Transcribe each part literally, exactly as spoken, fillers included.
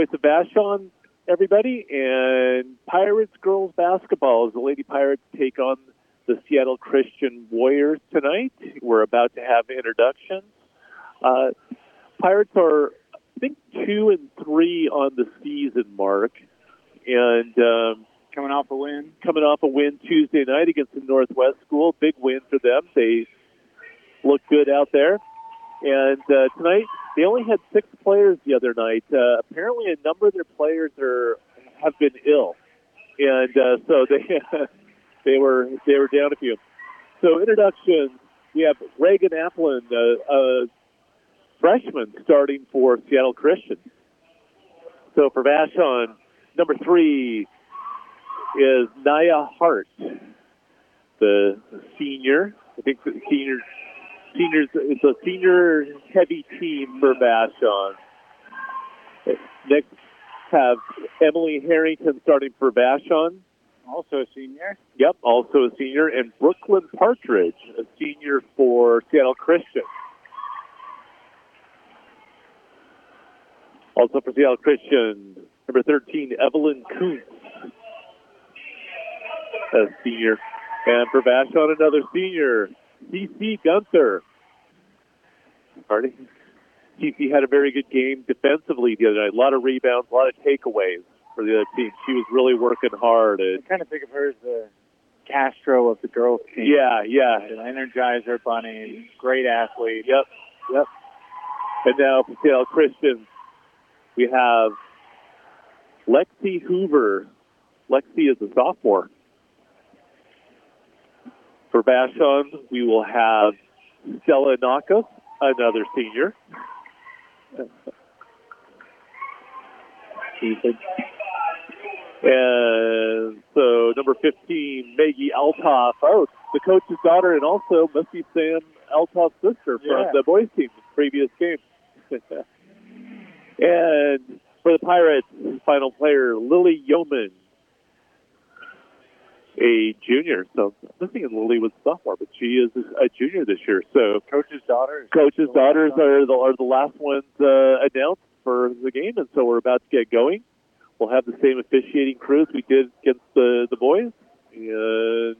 It's a Vashon, everybody, and Pirates girls basketball as the Lady Pirates take on the Seattle Christian Warriors tonight. We're about to have introductions. Uh, Pirates are, I think, two and three on the season, Mark, and um, coming off a win. Coming off a win Tuesday night against the Northwest School. Big win for them. They look good out there. And uh, tonight, they only had six players the other night. Uh, apparently, a number of their players are have been ill, and uh, so they they were they were down a few. So introductions, we have Reagan Applin, uh, a freshman, starting for Seattle Christian. So for Vashon, number three is Naya Hart, the senior. I think the senior. Seniors, it's a senior-heavy team for Vashon. Next, have Emily Harrington starting for Vashon. Also a senior. Yep, also a senior. And Brooklyn Partridge, a senior for Seattle Christian. Also for Seattle Christian, number thirteen, Evelyn Kuntz, a senior. And for Vashon, another senior, C C Gunther. Pardon? C C had a very good game defensively the other night. A lot of rebounds, a lot of takeaways for the other team. She was really working hard. I kind of think of her as the Castro of the girls' team. Yeah, yeah. An energizer bunny, great athlete. Yep, yep. And now for Seattle Christian, we have Lexi Hoover. Lexi is a sophomore. For Vashon, we will have Stella Nakos, another senior. And so number fifteen, Maggie Altoff. Oh, the coach's daughter, and also must be Sam Altoff's sister from yeah. the boys team, the previous game. And for the Pirates, final player, Lily Yeoman, a junior. So I'm thinking Lily was a sophomore, but she is a junior this year. So coach's daughters. Coach's daughters are the are the last ones uh, announced for the game, and so we're about to get going. We'll have the same officiating crew as we did against the the boys. And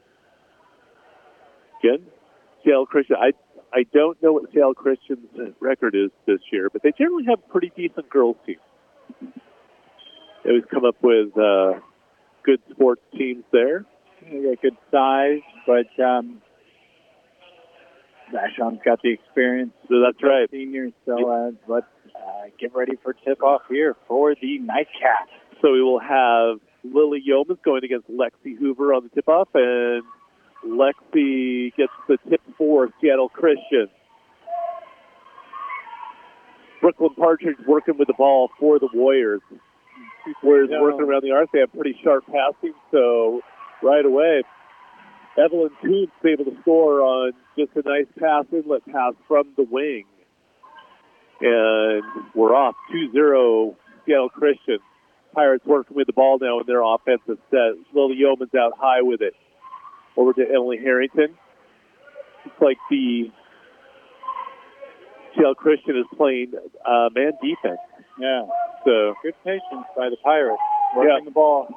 again, Seattle Christian. I I don't know what Seattle Christian's record is this year, but they generally have a pretty decent girls team. They always come up with Uh, good sports teams there. They got good size, but um, Vashon's got the experience. So that's right. Seniors, so uh, let's uh, get ready for tip-off here for the nightcap. So we will have Lily Yeoman going against Lexi Hoover on the tip-off, and Lexi gets the tip for Seattle Christian. Brooklyn Partridge working with the ball for the Warriors. Warriors yeah. working around the arc. They have pretty sharp passing, so right away, Evelyn Kuntz able to score on just a nice pass, inlet pass from the wing. And we're off two zero Seattle Christian. Pirates working with the ball now in their offensive set. Lily Yeoman's out high with it. Over to Emily Harrington. It's like the Seattle Christian is playing uh, man defense. Yeah. So good patience by the Pirates working yeah. the ball.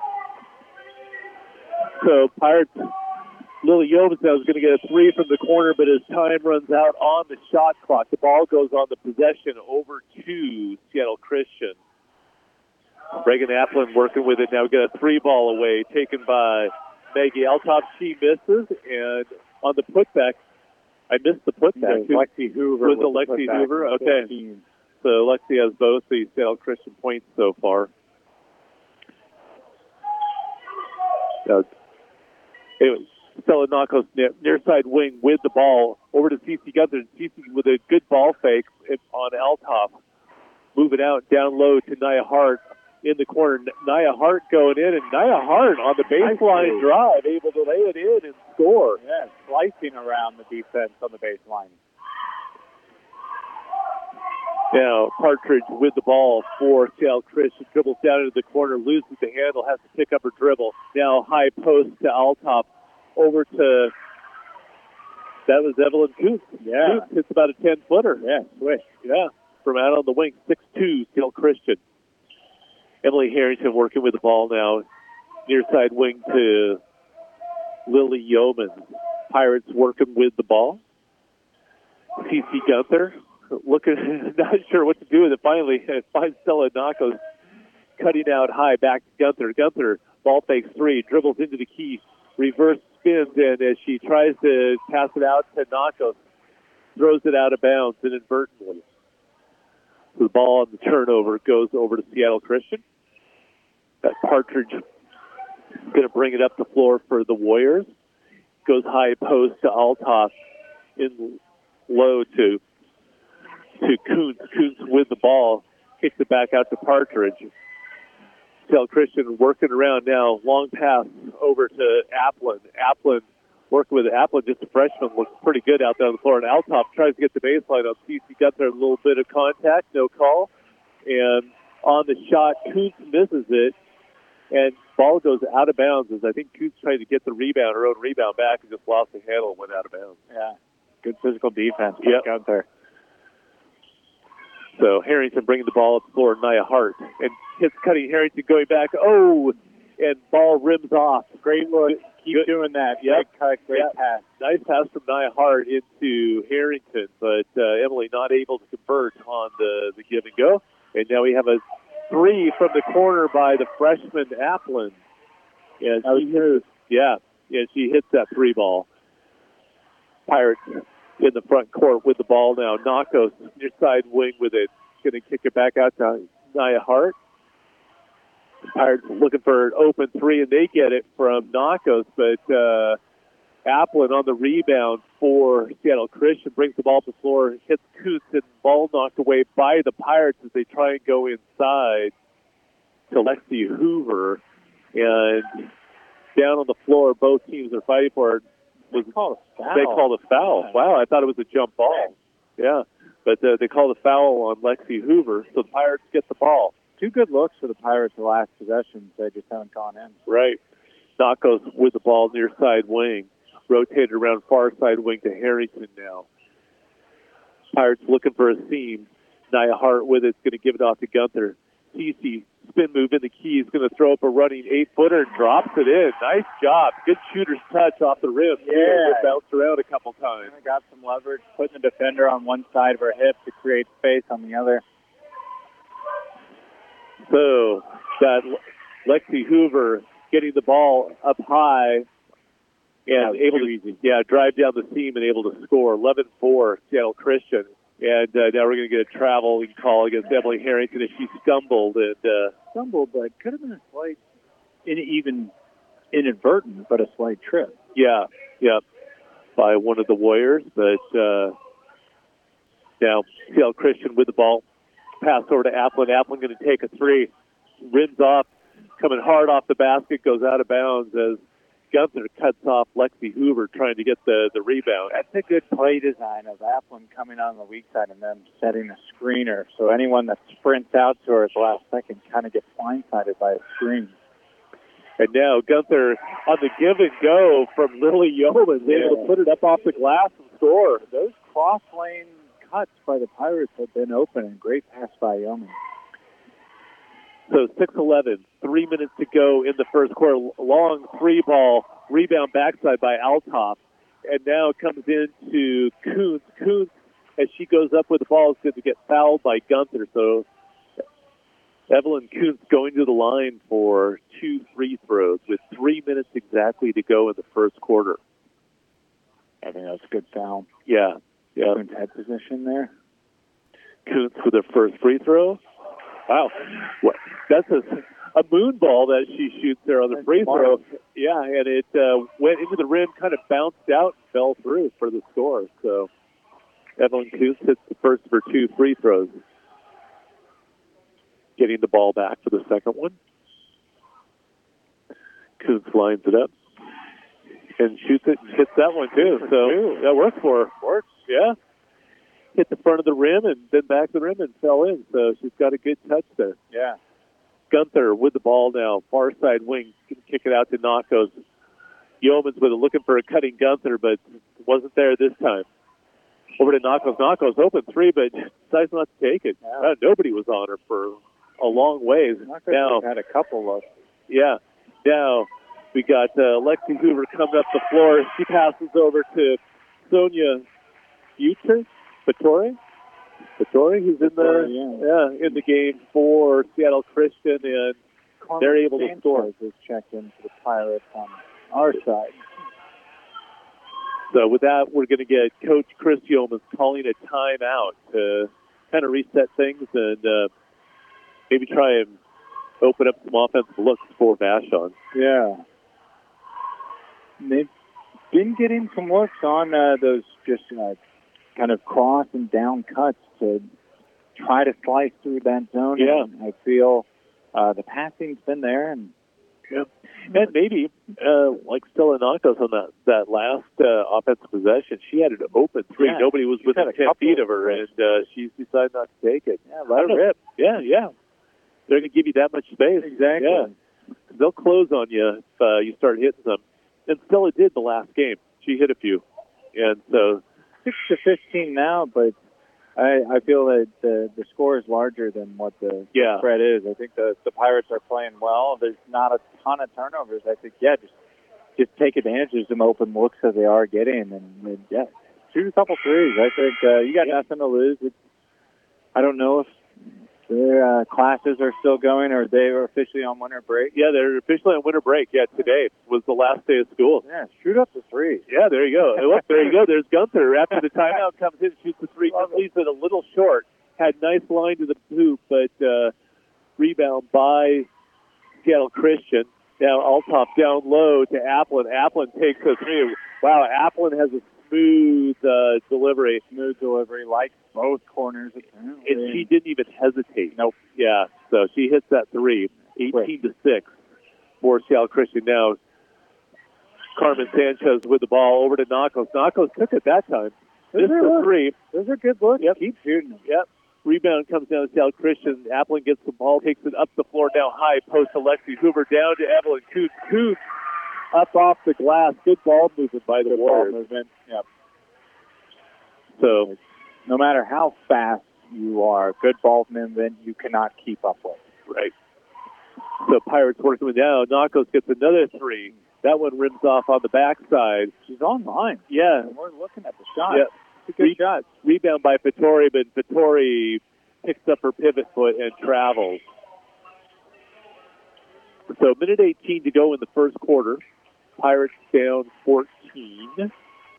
So Pirates, Lily Yeoman now is going to get a three from the corner, but as time runs out on the shot clock, the ball goes on the possession over to Seattle Christian. Reagan Applin working with it now. Get a three ball away, taken by Maggie Altoff. She misses, and on the putback, I missed the putback. Lexi Hoover was it Lexi Hoover? Okay. fifteen. So Lexi has both the Seattle Christian points so far. Uh, anyway, Stella Nakos near, near side wing with the ball over to C C Gunther. C C with a good ball fake on Altoff. Move it out down low to Naya Hart in the corner. Naya Hart going in, and Naya Hart on the baseline drive, able to lay it in and score. Yeah, slicing around the defense on the baseline. Now, Partridge with the ball for Seattle Christian. Dribbles down into the corner, loses the handle, has to pick up her dribble. Now, high post to Altoff. Over to, that was Evelyn Kuntz. Yeah. Kuntz hits about a ten-footer. Yeah, swish. Yeah, from out on the wing, six two, Seattle Christian. Emily Harrington working with the ball now. Near side wing to Lily Yeomans. Pirates working with the ball. T C Gunther looking, not sure what to do with it. Finally, finds Stella Nakos cutting out high. Back to Gunther. Gunther, ball fakes three, dribbles into the key, reverse spins, and as she tries to pass it out to Nakos, throws it out of bounds inadvertently. So the ball on the turnover goes over to Seattle Christian. That Partridge going to bring it up the floor for the Warriors. Goes high post to Althoff, in low to to Kuntz. Kuntz with the ball, kicks it back out to Partridge. Seattle Christian working around now. Long pass over to Applin. Applin working with Applin, just a freshman, looks pretty good out there on the floor. And Althoff tries to get the baseline on C C. Got there a little bit of contact, no call. And on the shot, Kuntz misses it. And ball goes out of bounds as I think Kuntz tried to get the rebound, her own rebound back, and just lost the handle and went out of bounds. Yeah, good physical defense. Yep. Out there. So Harrington bringing the ball up the floor, Nia Hart. And hits Cutting Harrington going back. Oh, and ball rims off. Great look. Keep Good. doing that. Yep. Great cut, great yep. pass. Nice pass from Nia Hart into Harrington, but uh, Emily not able to convert on the, the give and go. And now we have a three from the corner by the freshman Applin. Yeah, she hits, yeah, yeah, she hits that three ball. Pirates in the front court with the ball now. Nakos near side wing with it. Going to kick it back out to Nia Hart. Pirates looking for an open three, and they get it from Nakos, but uh, Applin on the rebound for Seattle Christian brings the ball up the floor, hits Kuntz, and ball knocked away by the Pirates as they try and go inside to Lexi Hoover. And down on the floor, both teams are fighting for it. Was, they called a foul. They called a foul. Wow, I thought it was a jump ball. Yeah, but uh, they called a foul on Lexi Hoover, so the Pirates get the ball. Two good looks for the Pirates the last possessions. They just haven't gone in. Right. Nakos with the ball near side wing. Rotated around far side wing to Harrington now. Pirates looking for a seam. Nia Hart with it. Going to give it off to Gunther. Cece, spin move in the key. He's going to throw up a running eight-footer and drops it in. Nice job. Good shooter's touch off the rim. Yeah. Bounced around a couple times. Got some leverage, putting the defender on one side of her hip to create space on the other. So that Lexi Hoover getting the ball up high and able to easy. yeah drive down the seam and able to score. eleven four Seattle Christian. And uh, now we're going to get a traveling call against Emily Harrington as she stumbled. and uh, Stumbled, but could have been a slight, in, even inadvertent, but a slight trip. Yeah, yeah, by one of the Warriors. But uh, now Seattle Christian with the ball. Pass over to Applin. Applin going to take a three. Rims off, coming hard off the basket, goes out of bounds as Gunther cuts off Lexi Hoover trying to get the, the rebound. That's a good play design of Applin coming on the weak side and then setting a screener. So anyone that sprints out to her at the last second kind of gets blindsided by a screen. And now Gunther on the give and go from Lily Yeomans, yeah. able to put it up off the glass and score. Those cross lane cuts by the Pirates have been open, and great pass by Yeomans. So six eleven, three minutes to go in the first quarter. Long three ball, rebound backside by Althoff. And now it comes into Kuntz. Kuntz, as she goes up with the ball, is going to get fouled by Gunther. So Evelyn Kuntz going to the line for two free throws with three minutes exactly to go in the first quarter. I think that's a good foul. Yeah. Yeah. Kuntz head position there. Kuntz with her first free throw. Wow. What? That's a, a moon ball that she shoots there on the free throw. Yeah, and it uh, went into the rim, kind of bounced out, and fell through for the score. So Evelyn Kuntz hits the first of her two free throws. Getting the ball back for the second one. Kuntz lines it up and shoots it and hits that one too. So that works for her. Works. Yeah. Hit the front of the rim and then back the rim and fell in. So she's got a good touch there. Yeah. Gunther with the ball now. Far side wing. Can kick it out to Nakos. Yeomans with it, looking for a cutting Gunther, but wasn't there this time. Over to Nakos. Nakos open three, but decides not to take it. Yeah. Uh, nobody was on her for a long ways. Now, had a couple of. Yeah. Now we got uh, Lexi Hoover coming up the floor. She passes over to Sonia Future, Vittori. Vittori, who's in the yeah. yeah in the game for Seattle Christian, and Carmen they're able Sanchez to score. Is checked in for the Pirates on our side. So with that, we're going to get Coach Chris Yeomans calling a timeout to kind of reset things and uh, maybe try and open up some offensive looks for Vashon. Yeah. They've been getting some looks on uh, those just uh, kind of cross and down cuts to try to slice through that zone. Yeah. And I feel uh, the passing's been there. And yeah. And maybe, uh, like Stella Nakos on that, that last uh, offensive possession, she had an open three. Yeah. Nobody was She's within ten feet of her, and uh, she decided not to take it. Yeah, let her rip. Yeah, yeah. They're going to give you that much space. Exactly. Yeah. They'll close on you if uh, you start hitting them. And Stella did the last game. She hit a few. And so six to fifteen now, but I, I feel that the, the score is larger than what the, yeah. the spread is. I think the, the Pirates are playing well. There's not a ton of turnovers. I think, yeah, just just take advantage of some open looks that they are getting. And, and yeah, shoot a couple threes. I think uh, you got yeah. nothing to lose. It's, I don't know if their uh, classes are still going or they are officially on winter break. Yeah, they're officially on winter break. Yeah, today was the last day of school. Yeah, shoot up the three. Yeah, there you go. Look, there you go. There's Gunther. After the timeout comes in, shoots the three. Just leaves it a little short. Had nice line to the hoop, but uh, rebound by Seattle Christian. Now Althoff down low to Applin. Applin takes a three. Wow, Applin has a smooth uh, delivery. Smooth delivery, like both corners. And she didn't even hesitate. Nope. Yeah, so she hits that three. eighteen to six for Seattle Christian. Now, Carmen Sanchez with the ball over to Nakos. Nakos took it that time. This is a three. Those are good looks. Yep. Keep shooting. Yep. Rebound comes down to Seattle Christian. Applin gets the ball, takes it up the floor, now high post to Lexi Hoover, down to Evelyn Coots. Coots up off the glass. Good ball movement by the Good Warriors. Ball movement. Yep. So, no matter how fast you are, good ball movement you cannot keep up with. Right. So Pirates working it down. Nakos gets another three. That one rims off on the backside. She's online. Yeah. And we're looking at the shot. Yeah. It's a good Re- shot. Rebound by Vittori, but Vittori picks up her pivot foot and travels. So minute eighteen to go in the first quarter. Pirates down fourteen.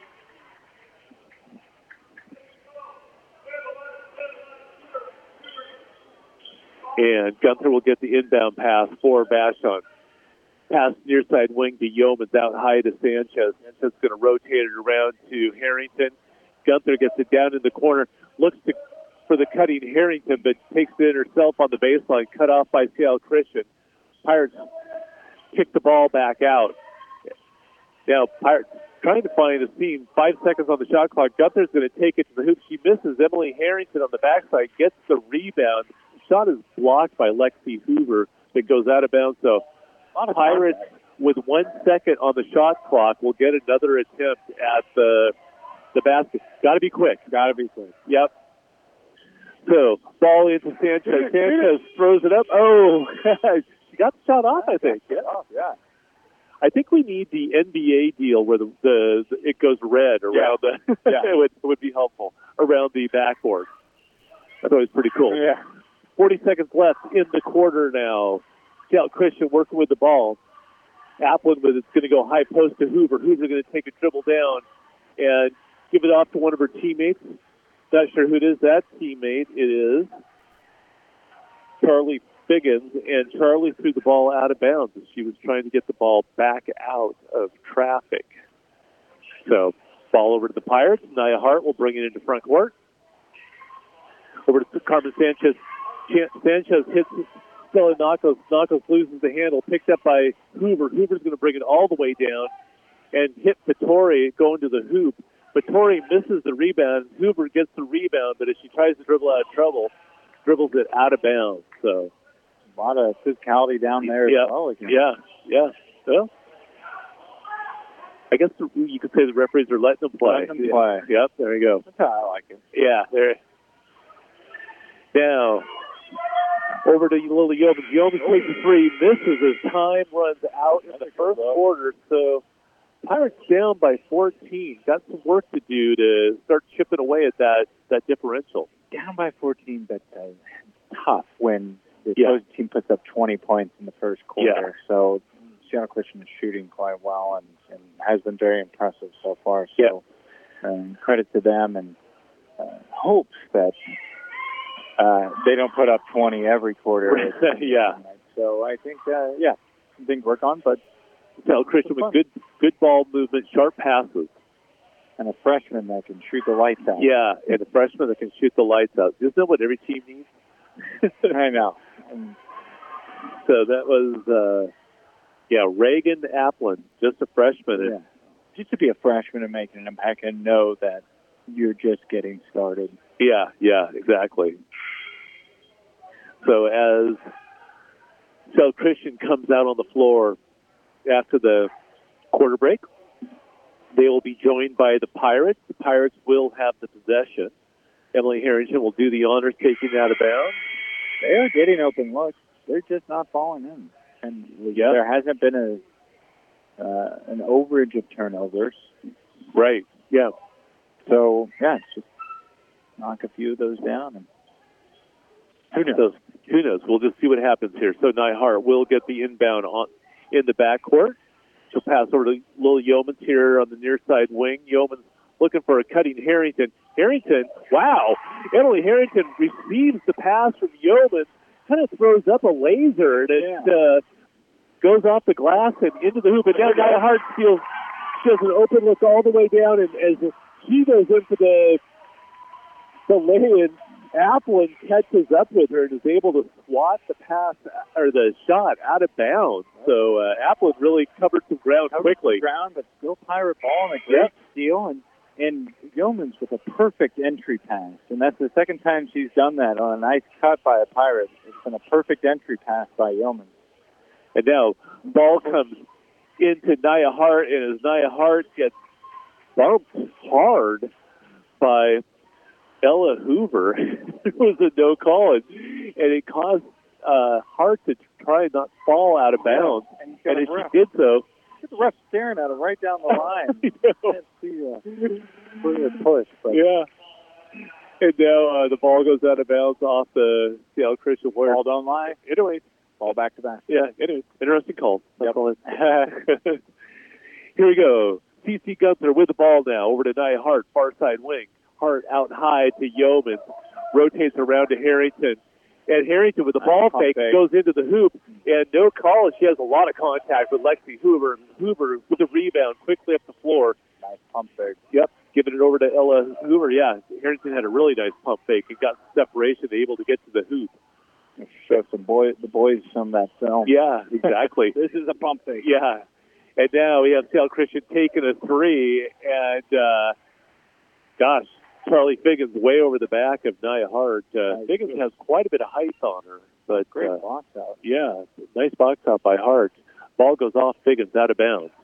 And Gunther will get the inbound pass for Vashon. Pass near side wing to Yeomans, out high to Sanchez. Sanchez is going to rotate it around to Harrington. Gunther gets it down in the corner, looks to, for the cutting Harrington, but takes it in herself on the baseline, cut off by Seattle Christian. Pirates kick the ball back out. Now, Pirates trying to find a seam. Five seconds on the shot clock. Gunther's going to take it to the hoop. She misses. Emily Harrington on the backside gets the rebound. Shot is blocked by Lexi Hoover that goes out of bounds. So Pirates, with one second on the shot clock, will get another attempt at the the basket. Got to be quick. Got to be quick. Yep. So ball into Sanchez. Sanchez throws it up. Oh, she got the shot off, I think. Yeah. yeah. I think we need the N B A deal where the, the, the it goes red around yeah. the. yeah. it, would, it would be helpful around the backboard. That's always pretty cool. Yeah. forty seconds left in the quarter now. Seattle Christian working with the ball. Applin with it's going to go high post to Hoover. Hoover's going to take a dribble down and give it off to one of her teammates. Not sure who it is. That teammate it is Charlie Figgins, and Charlie threw the ball out of bounds. She was trying to get the ball back out of traffic. So ball over to the Pirates. Nia Hart will bring it into front court. Over to Carmen Sanchez. Sanchez hits Stella Nakos. Nakos loses the handle, picked up by Hoover. Hoover's going to bring it all the way down and hit Vittori going to the hoop. Vittori misses the rebound. Hoover gets the rebound, but as she tries to dribble out of trouble, dribbles it out of bounds. So a lot of physicality down there yeah, as well. Again. Yeah, yeah. Well, I guess the, you could say the referees are letting them play. Letting them play. Yep, there you go. That's how I like it. Yeah, there. Now, over to Lily Yeomans. Yeomans takes a three, misses as time runs out in the first quarter. So Pirates down by fourteen. Got some work to do to start chipping away at that, that differential. Down by fourteen, but uh, tough when the Yeah. opposing team puts up twenty points in the first quarter. Yeah. So Seattle Christian is shooting quite well and, and has been very impressive so far. So Yeah. um, credit to them, and uh, hopes that uh, they don't put up twenty every quarter. Yeah. So I think, uh, yeah, something to work on, but Seattle Christian with good, good ball movement, sharp passes. and a freshman that can shoot the lights out. Yeah, and a freshman that can shoot the lights out. Isn't that what every team needs? I know. And so that was, uh, yeah, Reagan Applin, just a freshman. yeah. Just to be a freshman and make an impact and know that you're just getting started. Yeah, yeah, exactly. So as Seattle Christian comes out on the floor after the quarter break, they will be joined by the Pirates. The Pirates will have the possession. Emily Harrington will do the honors, taking it out of bounds. They are getting open looks. They're just not falling in. And Yeah. there hasn't been a uh, an overage of turnovers. Right, yeah. So, yeah, it's just knock a few of those down. And Who knows? Who knows? We'll just see what happens here. So Nyhart will get the inbound on in the backcourt. She'll pass over to Lil Yeomans here on the near side wing. Yeomans looking for a cutting Harrington. Harrington, wow. Emily Harrington receives the pass from Yeomans, kind of throws up a laser, and it uh, goes off the glass and into the hoop. And now Nyhart feels she has an open look all the way down, and as she goes into the the lay-in, Applin catches up with her and is able to swat the pass or the shot out of bounds. So uh, Applin really covered some ground quickly. ground, but still Pirate ball and a great Yep. steal. And, and Yeomans with a perfect entry pass. And that's the second time she's done that on a nice cut by a Pirate. It's been a perfect entry pass by Yeomans. And now ball comes into Nia Hart, and as Nia Hart gets bumped hard by Ella Hoover, it was a no call, and, and it caused uh, Hart to try and not fall out of bounds. And, And as she did so, the ref staring at her right down the line. I know. Can't see uh, where it push, but Yeah. And now uh, the ball goes out of bounds off the Seattle Christian Warriors. ball don't lie. Anyway, Ball back to back. yeah, anyway, interesting call. That's Yep. all it- Here we go. C C Gunther with the ball now over to Nia Hart, far side wing. Hart out high to Yeomans, rotates around to Harrington. And Harrington with the ball Pump fake fake. goes into the hoop, and no call. She has a lot of contact with Lexi Hoover. Hoover with the rebound quickly up the floor. Nice pump fake. Yep, giving it over to Ella Hoover. Yeah, Harrington had a really nice pump fake and got separation, able to get to the hoop. Show some boy, the boys some of that film. Yeah, exactly. This is a pump fake. Yeah. And now we have Seattle Christian taking a three, and uh, gosh, Charlie Figgins way over the back of Nia Hart. Uh, Nice. Figgins has quite a bit of height on her, but Great uh, box out. yeah, nice box out by Hart. Ball goes off Figgins out of bounds.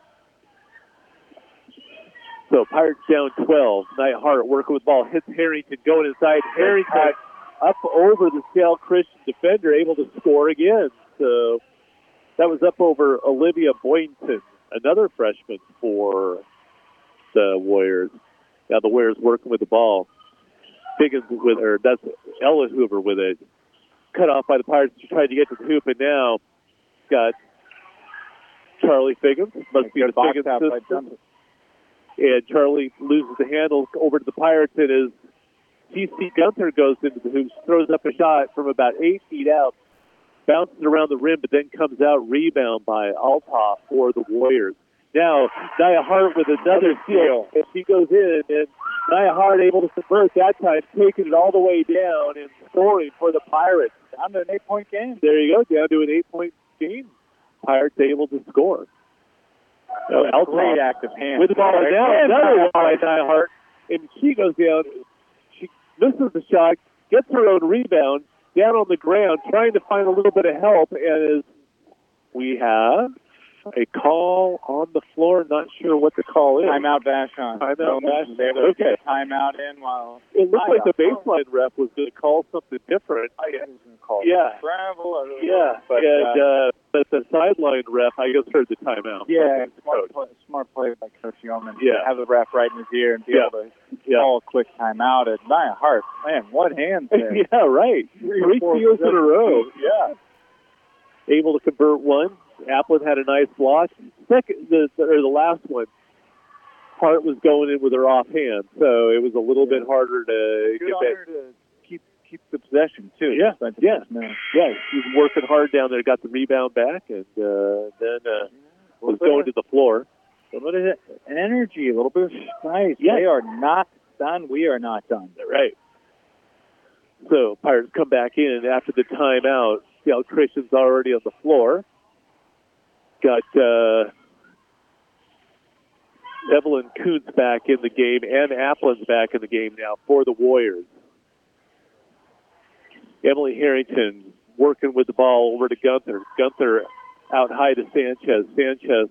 So Pirates down twelve. Nia Hart working with the ball, hits Harrington, going inside. Harrington up over the Seattle Christian defender, able to score again. So that was up over Olivia Boynton, another freshman for the Warriors. Now the Warriors working with the ball. Figgins with her. That's Ella Hoover with it. Cut off by the Pirates. She tried to get to the hoop, and now got Charlie Figgins. Must be the Box Figgins out by sister. Dunn. And Charlie loses the handle over to the Pirates. It is T C Gunther goes into the hoop, throws up a shot from about eight feet out, bounces around the rim, but then comes out, rebound by Althoff for the Warriors. Now, Nia Hart with another steal, and she goes in, and Nia Hart able to convert that time, taking it all the way down and scoring for the Pirates. Down to an eight-point game. There you go, down to an eight-point game. Pirates able to score. So Great Althoff active hand. with the ball down, another by Nia Hart, and she goes down. She misses the shot, gets her own rebound, down on the ground, trying to find a little bit of help, and as we have a call on the floor. Not sure what the call is. Timeout Vashon. Timeout so Vashon. They were Okay. Timeout in while it looked like the baseline ref was going to call something different. I guess he was going to call Yeah. travel. Or, Yeah, but, and, uh, uh, but the sideline ref, I guess, heard the timeout. Yeah, The smart coach. play, smart play by Coach Yeoman. Yeah. To have the ref right in his ear and be Yeah. able to Yeah. call a quick timeout. At Nia Hart, man, what hands there. Yeah, right. Three, Three four steals in a row. Yeah. Able to convert one. Applin had a nice block. Second, the, the, or the last one, Hart was going in with her offhand, so it was a little Yeah. bit harder to Good get on that. her to keep keep the possession too. Yeah, despite the yeah. first minute. Yeah, she was working hard down there, got the rebound back, and uh, then uh, was going to the floor. A little bit of energy, a little bit of spice. Yeah. They are not done. We are not done. Right. So Pirates come back in, and after the timeout, Seattle Christian's already on the floor. Got uh, Evelyn Kuntz back in the game, and Applin's back in the game now for the Warriors. Emily Harrington working with the ball over to Gunther. Gunther out high to Sanchez. Sanchez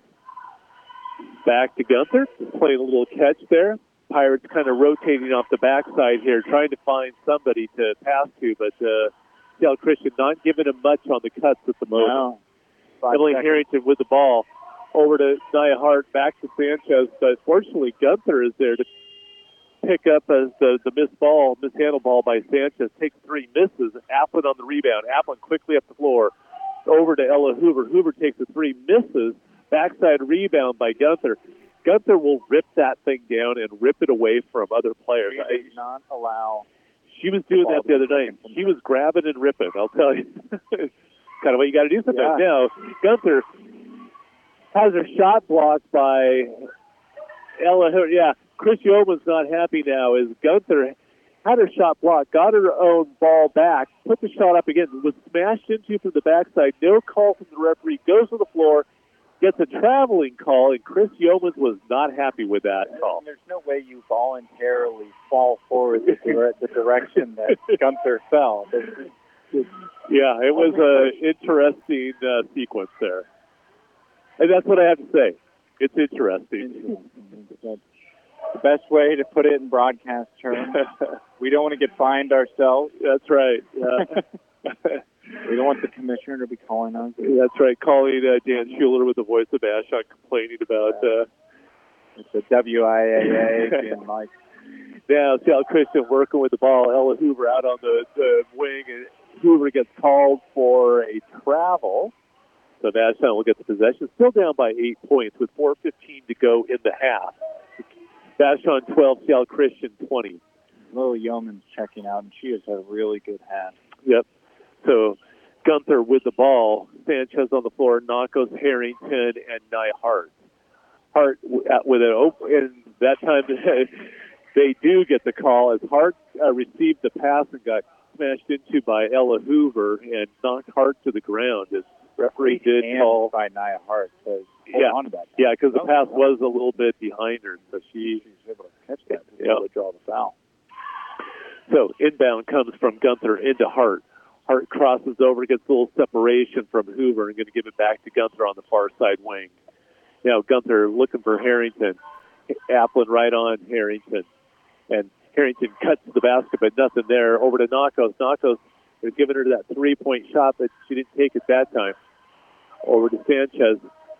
back to Gunther, playing a little catch there. Pirates kind of rotating off the backside here, trying to find somebody to pass to, but uh, Seattle Christian not giving him much on the cuts at the moment. No. Five Emily seconds. Harrington with the ball over to Nia Hart, back to Sanchez, but fortunately Gunther is there to pick up as the, the missed ball, mishandled ball by Sanchez, takes three, misses. Applin on the rebound. Applin quickly up the floor over to Ella Hoover. Hoover takes a three, misses. Backside rebound by Gunther. Gunther will rip that thing down and rip it away from other players. She did not allow. She was doing that the other night. She was grabbing and ripping, I'll tell you. Kind of what you got to do sometimes. Yeah. Now, Gunther has her shot blocked by Ella Hoover. Yeah, Chris Yeoman's not happy now as Gunther had her shot blocked, got her own ball back, put the shot up again, was smashed into from the backside. No call from the referee, goes to the floor, gets a traveling call, and Chris Yeomans was not happy with that call. There's no way you voluntarily fall forward the, dire- the direction that Gunther fell. There's- Yeah, it was an interesting uh, sequence there. And that's what I have to say. It's interesting. The best way to put it in broadcast terms. We don't want to get fined ourselves. That's right. Yeah. We don't want the commissioner to be calling us. That's right. Calling uh, Dan Schuler with the voice of Ashon complaining about... Uh, It's a W I A A being like... Now, Seattle Christian working with the ball. Ella Hoover out on the, the wing, and Hoover gets called for a travel. So Vashon will get the possession. Still down by eight points with four fifteen to go in the half. Vashon twelve, Seattle Christian twenty. Lil Yeoman's checking out, and she has a really good hand. Yep. So Gunther with the ball. Sanchez on the floor. Nakos, Harrington, and Nia Hart. Hart with an open, and that time they do get the call as Hart uh, received the pass and got smashed into by Ella Hoover and knocked Hart to the ground. As referee did and call by Nia Hart. So hold yeah, on to that. yeah, because the Oh, pass oh. was a little bit behind her, so she She was able to catch that to Yeah. able to draw the foul. So inbound comes from Gunther into Hart. Hart crosses over, gets a little separation from Hoover, and going to give it back to Gunther on the far side wing. Now Gunther looking for Harrington. Applin right on Harrington. And Harrington cuts to the basket, but nothing there. Over to Nakos. Nakos is giving her that three-point shot, but she didn't take it that time. Over to Sanchez.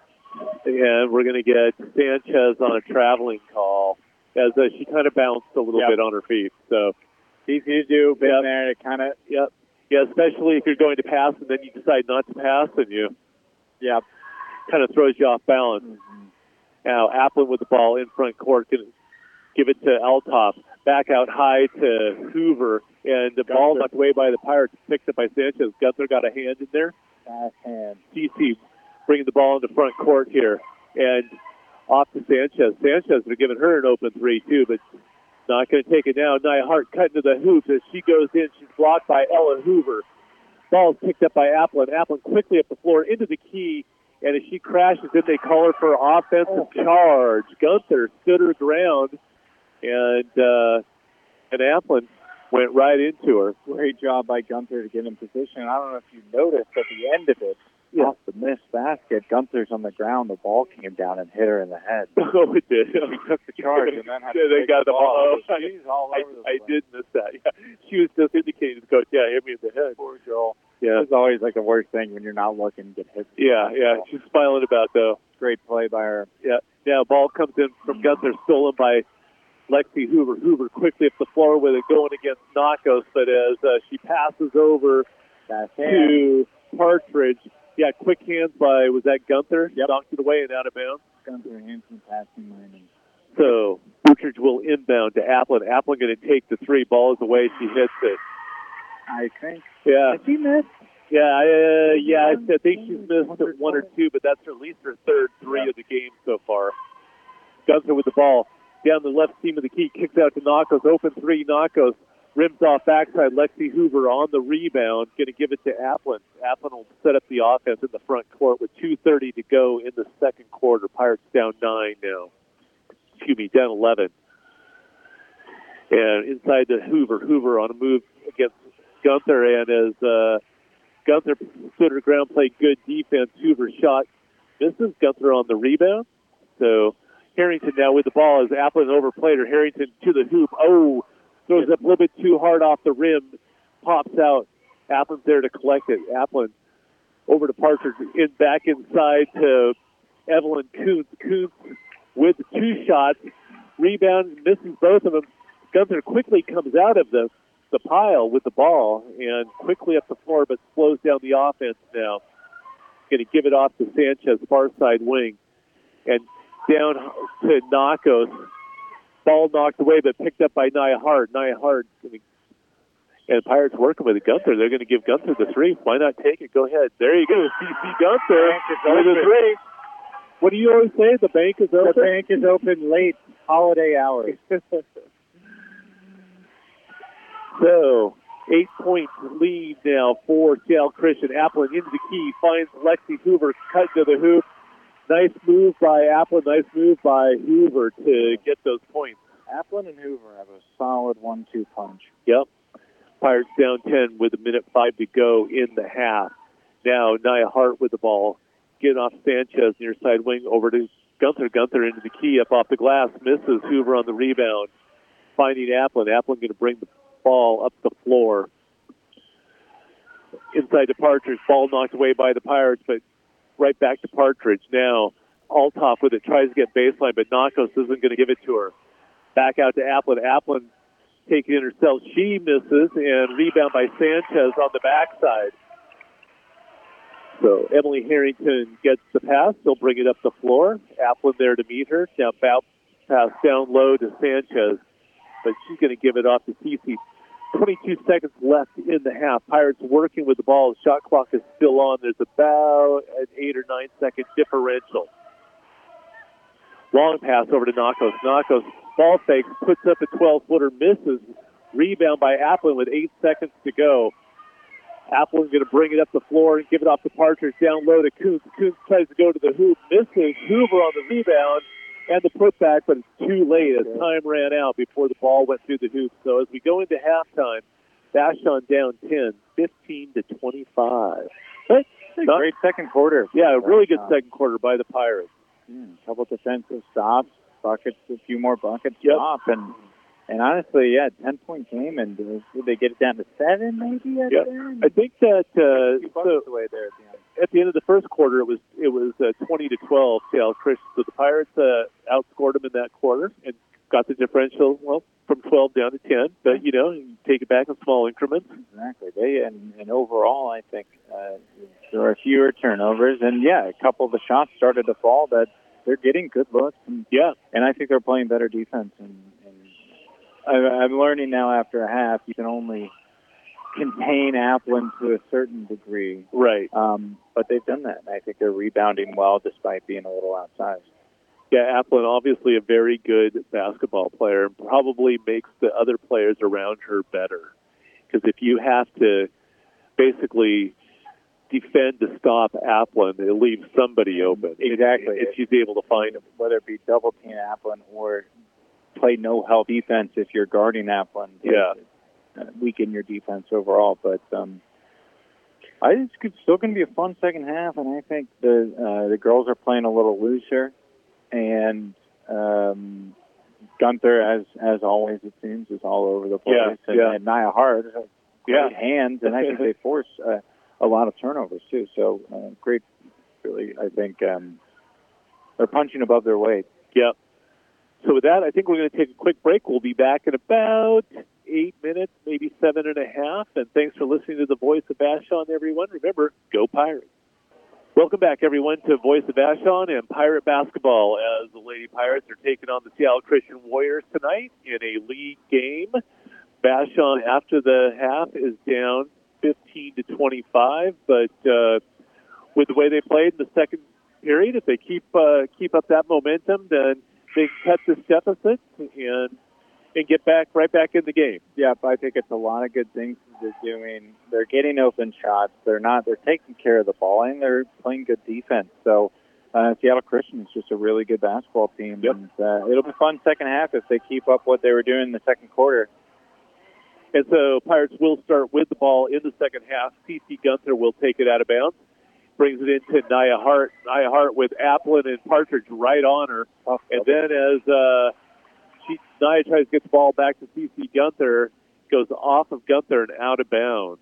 And we're going to get Sanchez on a traveling call as uh, she kind of bounced a little Yep. bit on her feet. So, Easy to do, been Yep. there to kind of, yep. Yeah, especially if you're going to pass and then you decide not to pass and you yeah. kind of throws you off balance. Mm-hmm. Now, Applin with the ball in front court, going to give it to Althoff. Back out high to Hoover, and the ball Gunther. knocked away by the Pirates, picked up by Sanchez. Gunther got a hand in there. Fast hand. C C bringing the ball into front court here, and off to Sanchez. Sanchez would have given her an open three, too, but not going to take it now. Nia Hart cutting to the hoop as she goes in. She's blocked by Ella Hoover. Ball is picked up by Applin. Applin quickly up the floor into the key, and as she crashes in, they call her for offensive charge. Gunther stood her ground, and uh, and Applin went right into her. Great job by Gunther to get in position. I don't know if you noticed at the end of it, Yeah. off the missed basket. basket, Gunther's on the ground. The ball came down and hit her in the head. Oh, it did. She took the charge and then had yeah, to they take got the ball. ball. So she's all I, over the I place. did miss that. Yeah. She was just indicating to the coach, yeah, hit me in the head. Poor girl. Yeah. It's always like the worst thing when you're not looking to get hit. Yeah, yeah. She's smiling about, though. Great play by her. Yeah. Now, ball comes in from Gunther, stolen by Lexi Hoover. Hoover quickly up the floor with it, going against Knockos, but as uh, she passes over That's to Partridge, yeah, quick hands by, was that Gunther? Yep. Knocked it away and out of bounds. Gunther Hansen passing lane. So Partridge will inbound to Applin. Applin going to take the three. Ball is away. She hits it. I think. Yeah. Did she miss? Yeah, uh, yeah, I think she's missed one or two, but that's at least her third three Yeah. of the game so far. Gunther with the ball. Down the left seam of the key, kicks out to Knockos. Open three, Knockos. Rims off backside. Lexi Hoover on the rebound. Going to give it to Applin. Applin will set up the offense in the front court with two thirty to go in the second quarter. Pirates down nine now. Excuse me, down eleven. And inside to Hoover. Hoover on a move against Gunther. And as uh, Gunther stood her ground, played good defense, Hoover shot misses. Gunther on the rebound. So Harrington now with the ball as Applin overplayed her. Harrington to the hoop. Oh, throws up a little bit too hard off the rim. Pops out. Applin's there to collect it. Applin over to Partridge. In back inside to Evelyn Kuntz. Kuntz with the two shots. Rebound, misses both of them. Gunther quickly comes out of the, the pile with the ball and quickly up the floor, but slows down the offense now. Going to give it off to Sanchez, far side wing. And down to Knockos. Ball knocked away, but picked up by Nia Hart. Nia Hart, and Pirates working with Gunther. They're going to give Gunther the three. Why not take it? Go ahead. There you go. C C Gunther with a three. What do you always say? The bank is open? The bank is open late, holiday hours. So, eight-point lead now for Cal Christian. Applin into the key, finds Lexi Hoover, cut to the hoop. Nice move by Applin, nice move by Hoover to get those points. Applin and Hoover have a solid one two punch. Yep. Pirates down ten with a minute five to go in the half. Now Nia Hart with the ball. Getting off Sanchez near side wing over to Gunther. Gunther into the key, up off the glass. Misses. Hoover on the rebound. Finding Applin. Applin going to bring the ball up the floor. Inside to Partridge. Ball knocked away by the Pirates, but right back to Partridge. Now Althoff with it. Tries to get baseline, but Knockos isn't going to give it to her. Back out to Applin. Applin taking it herself. She misses, and rebound by Sanchez on the backside. So Emily Harrington gets the pass. They'll bring it up the floor. Applin there to meet her. Now bounce pass down low to Sanchez, but she's going to give it off to Cece. twenty-two seconds left in the half. Pirates working with the ball. The shot clock is still on. There's about an eight or nine second differential. Long pass over to Knockos. Knockos ball fakes, puts up a twelve-footer, misses. Rebound by Applin with eight seconds to go. Applin's going to bring it up the floor and give it off to Partridge down low to Kuntz. Kuntz tries to go to the hoop, misses. Hoover on the rebound and the putback, but it's too late as time ran out before the ball went through the hoop. So as we go into halftime, Vashon down ten, fifteen to twenty-five. But Not, great second quarter. Yeah, a really good second quarter by the Pirates. Mm, a couple defensive stops, buckets, a few more buckets, yep. stop, and and honestly, yeah, ten point game, and uh, did they get it down to seven maybe? At yep. the end? I think that uh, two buckets so, away there at the end. At the end of the first quarter, it was it was uh, twenty to twelve. Cal Christian. So the Pirates uh, outscored them in that quarter and got the differential well from twelve down to ten. But you know, you take it back in small increments. Exactly. They and, and overall, I think uh, there are fewer turnovers, and yeah, a couple of the shots started to fall, but they're getting good looks. And, yeah, and I think they're playing better defense. And, and I, I'm learning now after a half, you can only contain Applin to a certain degree. Right. Um, but they've done that, and I think they're rebounding well despite being a little outsized. Yeah, Applin, obviously a very good basketball player, and probably makes the other players around her better. Because if you have to basically defend to stop Applin, it leaves somebody open. Exactly. If, if she's able to find them. Whether it be double team Applin or play no-help defense if you're guarding Applin. Yeah. Uh, weaken your defense overall. But um, I think it's still going to be a fun second half, and I think the uh, the girls are playing a little looser, and um, Gunther, as as always, it seems, is all over the place. Yeah, and, yeah. and Nia Hart, great Yeah. hands, and I think they force uh, a lot of turnovers too. So uh, great, really. I think um, they're punching above their weight. Yep. So with that, I think we're going to take a quick break. We'll be back in about eight minutes, maybe seven and a half. And thanks for listening to the Voice of Vashon, everyone. Remember, go Pirates. Welcome back, everyone, to Voice of Vashon and Pirate Basketball as the Lady Pirates are taking on the Seattle Christian Warriors tonight in a league game. Vashon, after the half, is down fifteen to twenty-five, but uh, with the way they played in the second period, if they keep uh, keep up that momentum, then they can cut this deficit and and get back right back in the game. Yeah, I think it's a lot of good things they're doing. They're getting open shots. They're not. They're taking care of the ball, and they're playing good defense. So uh, Seattle Christian is just a really good basketball team. Yep. And uh, it'll be fun second half if they keep up what they were doing in the second quarter. And so Pirates will start with the ball in the second half. C C Gunther will take it out of bounds. Brings it into Nia Hart. Nia Hart with Applin and Partridge right on her. Oh, and then as uh, she, Nia tries to get the ball back to C C Gunther, goes off of Gunther and out of bounds.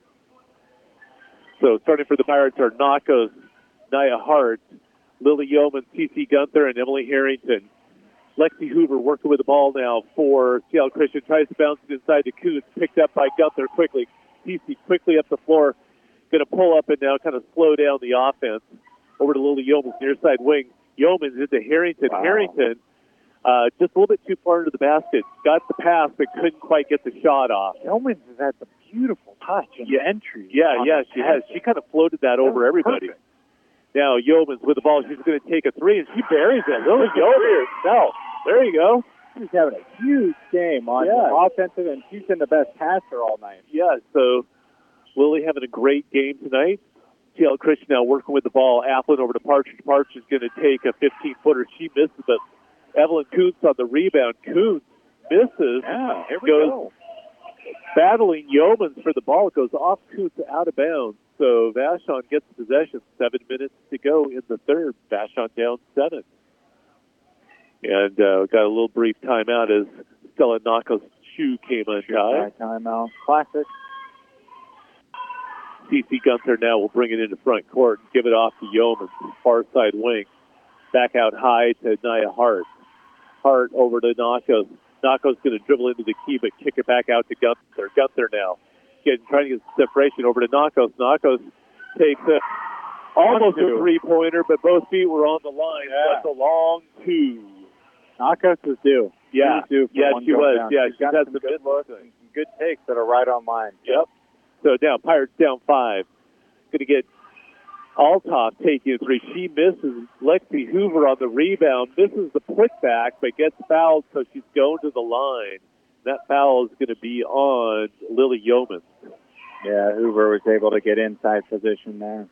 So starting for the Pirates are Nakos, Nia Hart, Lily Yeoman, C C Gunther, and Emily Harrington. Lexi Hoover working with the ball now for Seattle Christian. Tries to bounce it inside to Coons. Picked up by Gunther quickly. C C quickly up the floor. Going to pull up and now kind of slow down the offense. Over to Lily Yeoman's near side wing. Yeoman's into Harrington. Wow. Harrington uh, just a little bit too far into the basket. Got the pass, but couldn't quite get the shot off. Yeoman's has had some beautiful touch and Yeah. entry. Yeah, yeah, she has. She kind of floated that, that over everybody. Perfect. Now Yeoman's with the ball. She's going to take a three, and she buries it. Lily Yeoman herself. There you go. She's having a huge game on Yeah. offensive, and she's been the best passer all night. Yeah, so Lily having a great game tonight. Seattle Christian now working with the ball. Applin over to Partridge. Partridge is going to take a fifteen-footer. She misses, but Evelyn Coons on the rebound. Coons misses. Yeah, here we goes go. Battling Yeomans for the ball. It goes off Coons out of bounds. So Vashon gets possession. Seven minutes to go in the third. Vashon down seven. And uh, got a little brief timeout as Stella Nako's shoe came untied. Timeout. Classic. C C Gunther now will bring it into front court and give it off to Yeoman, far side wing. Back out high to Nia Hart. Hart over to Nakos. Nakos going to dribble into the key, but kick it back out to Gunther. Gunther now getting trying to get separation over to Nakos. Nakos takes a, almost a three-pointer, but both feet were on the line. Yeah. That's a long two. Nakos was due. Yeah, she was due for yeah, one she was. down. Yeah, she's she got had some some good good looks and some good takes that are right on line. Yep. So now Pirates down five. Going to get Althoff taking a three. She misses. Lexi Hoover on the rebound. Misses the putback, but gets fouled, so she's going to the line. That foul is going to be on Lily Yeoman. Yeah, Hoover was able to get inside position there.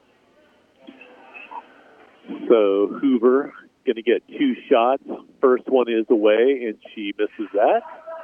So Hoover going to get two shots. First one is away, and she misses that.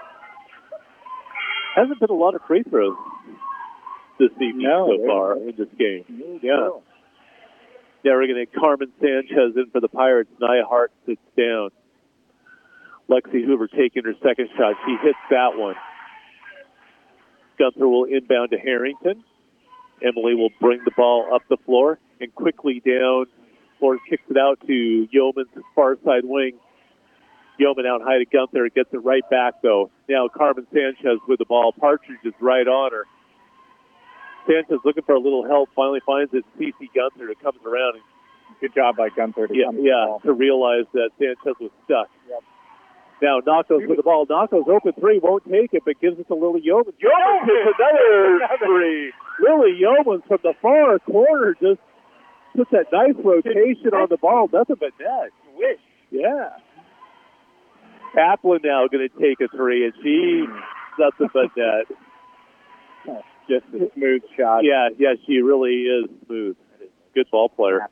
Hasn't been a lot of free throws this evening no, so far in this game. Yeah. Now we're going to get Carmen Sanchez in for the Pirates. Nia Hart sits down. Lexi Hoover taking her second shot. She hits that one. Gunther will inbound to Harrington. Emily will bring the ball up the floor and quickly down. Floor kicks it out to Yeoman's far side wing. Yeoman out high to Gunther. Gets it right back, though. Now Carmen Sanchez with the ball. Partridge is right on her. Sanchez looking for a little help. Finally finds it. C C Gunther that comes around. And Good job by Gunther to yeah, come to yeah, the ball. to realize that Sanchez was stuck. Yep. Now Nakos with the ball. Nakos open three, won't take it, but gives it to Lily Yeoman. Yeoman hits another three. Lily Yeoman from the far corner just puts that nice rotation on the ball. Nothing but net. Wish. Yeah. Applin now going to take a three, and she's nothing but net. Just a smooth shot. Yeah, yeah, she really is smooth. Good ball player.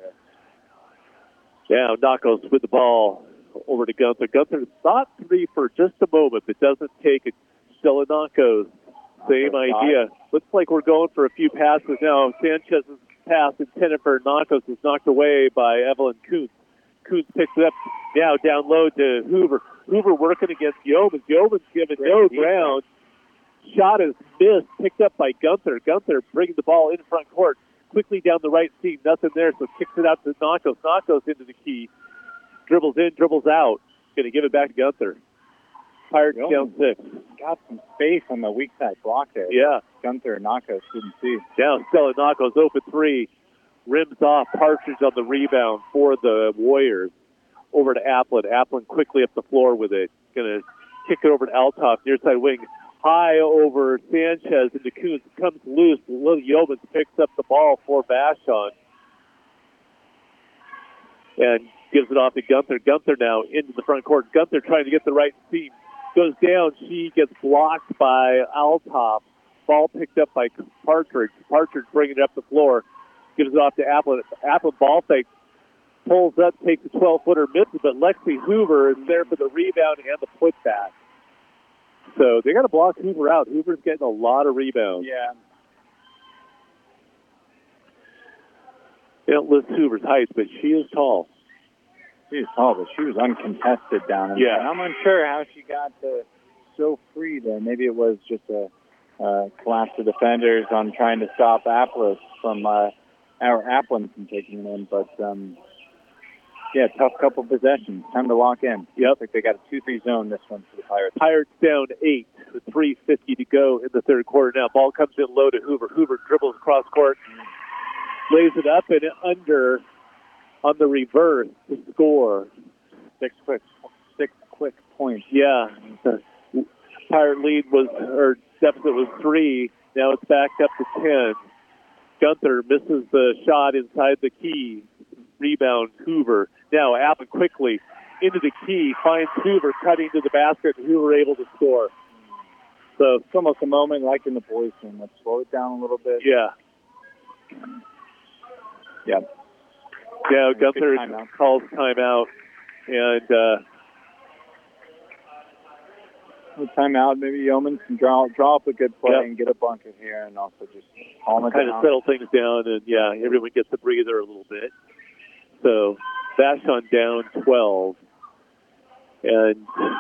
Now Nakos with the ball over to Gunther. Gunther thought three for just a moment, but doesn't take it. Stella Nakos Same idea. Looks like we're going for a few passes now. Sanchez's pass intended for Nakos is knocked away by Evelyn Kuntz. Kuntz picks it up now down low to Hoover. Hoover working against Yeomans. Yeomans giving no ground. Shot is missed, picked up by Gunther. Gunther bringing the ball in front court. Quickly down the right seam, nothing there, so kicks it out to Nakos. Nakos into the key. Dribbles in, dribbles out. Going to give it back to Gunther. Pirates down six. Got some space on the weak side block there. Yeah. Gunther and Nakos didn't see. Now Stella Nakos open three. Rims off. Partridge on the rebound for the Warriors. Over to Applin. Applin quickly up the floor with it. Going to kick it over to Althoff, near side wing. High over Sanchez into Kuntz. Comes loose. Little Yeomans picks up the ball for Vashon. And gives it off to Gunther. Gunther now into the front court. Gunther trying to get the right seam. Goes down. She gets blocked by Althoff. Ball picked up by Partridge. Partridge bringing it up the floor. Gives it off to Applin. Applin ball fake. Pulls up, takes a twelve-footer, misses, but Lexi Hoover is there for the rebound and the putback. So they got to block Hoover out. Hoover's getting a lot of rebounds. Yeah. They don't list Hoover's height, but she is tall. She is tall, but she was uncontested down in yeah. there. I'm unsure how she got uh, so free there. Maybe it was just a uh, collapse of defenders on trying to stop Applis from uh, our Applin from taking it in, but. Um, Yeah, tough couple possessions. Time to lock in. Yep. Looks like they got a two three zone this one for the Pirates. Pirates down eight with three fifty to go in the third quarter now. Ball comes in low to Hoover. Hoover dribbles across court, lays it up and under on the reverse to score. Six quick, six quick points. Yeah. The Pirate lead was, or deficit was three. Now it's backed up to ten. Gunther misses the shot inside the key. Rebound, Hoover. Now Applin quickly into the key, finds Hoover cutting to the basket, and Hoover able to score. So it's almost a moment like in the boys' game. Let's slow it down a little bit. Yeah. Yeah. Yeah, Gunther timeout. calls timeout. And uh, with timeout, maybe Yeomans can draw draw up a good play yep. and get a bucket here, and also just calm it kind down. of settle things down, and yeah, everyone gets a breather a little bit. So Vashon down twelve. And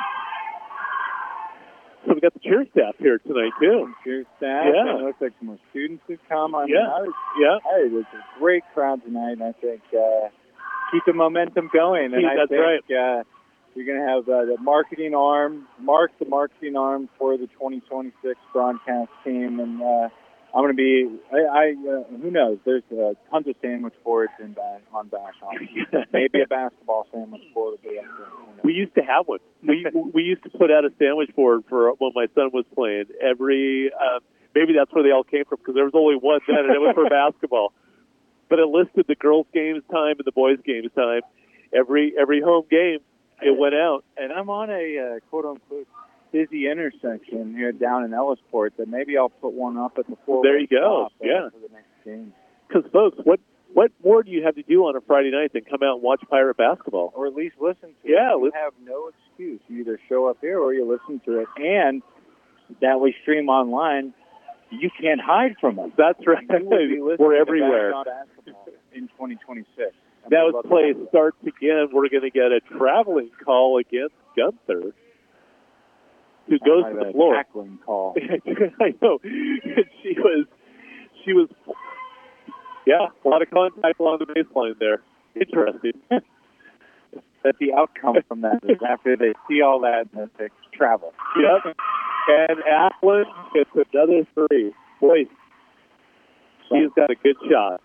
so we got the cheer staff here tonight, too. Cheer staff. Yeah. And it looks like some more students have come. I mean, yeah. I was, yeah. Hey, it's a great crowd tonight, and I think uh, keep the momentum going. And yeah, I that's think right. uh, you're going to have uh, the marketing arm, Mark, the marketing arm for the twenty twenty-six broadcast team. And uh, I'm going to be, I, I uh, who knows, there's uh, tons of sandwich boards in ba- on Vashon. Maybe a basketball sandwich board will be up there. We used to have one. We we used to put out a sandwich board for when my son was playing. Every uh, maybe that's where they all came from because there was only one then, and it was for basketball. But it listed the girls' games time and the boys' games time. Every every home game, it went out. And I'm on a uh, quote unquote busy intersection here down in Ellisport that maybe I'll put one up at the four. There you go. Yeah. For the next game. Because folks, what. What more do you have to do on a Friday night than come out and watch Pirate basketball? Or at least listen to yeah, it. You have no excuse. You either show up here or you listen to it. And that we stream online. You can't hide from us. That's right. We're everywhere. In twenty twenty-six. Now as play starts again, we're going to get a traveling call against Gunther, who goes to the floor. Tackling call. I know. she was, she was, yeah, a lot of contact along the baseline there. Interesting. That the outcome from that is after they see all that, and they travel. Yep. And Applin gets another three. Boy, she's got a good shot.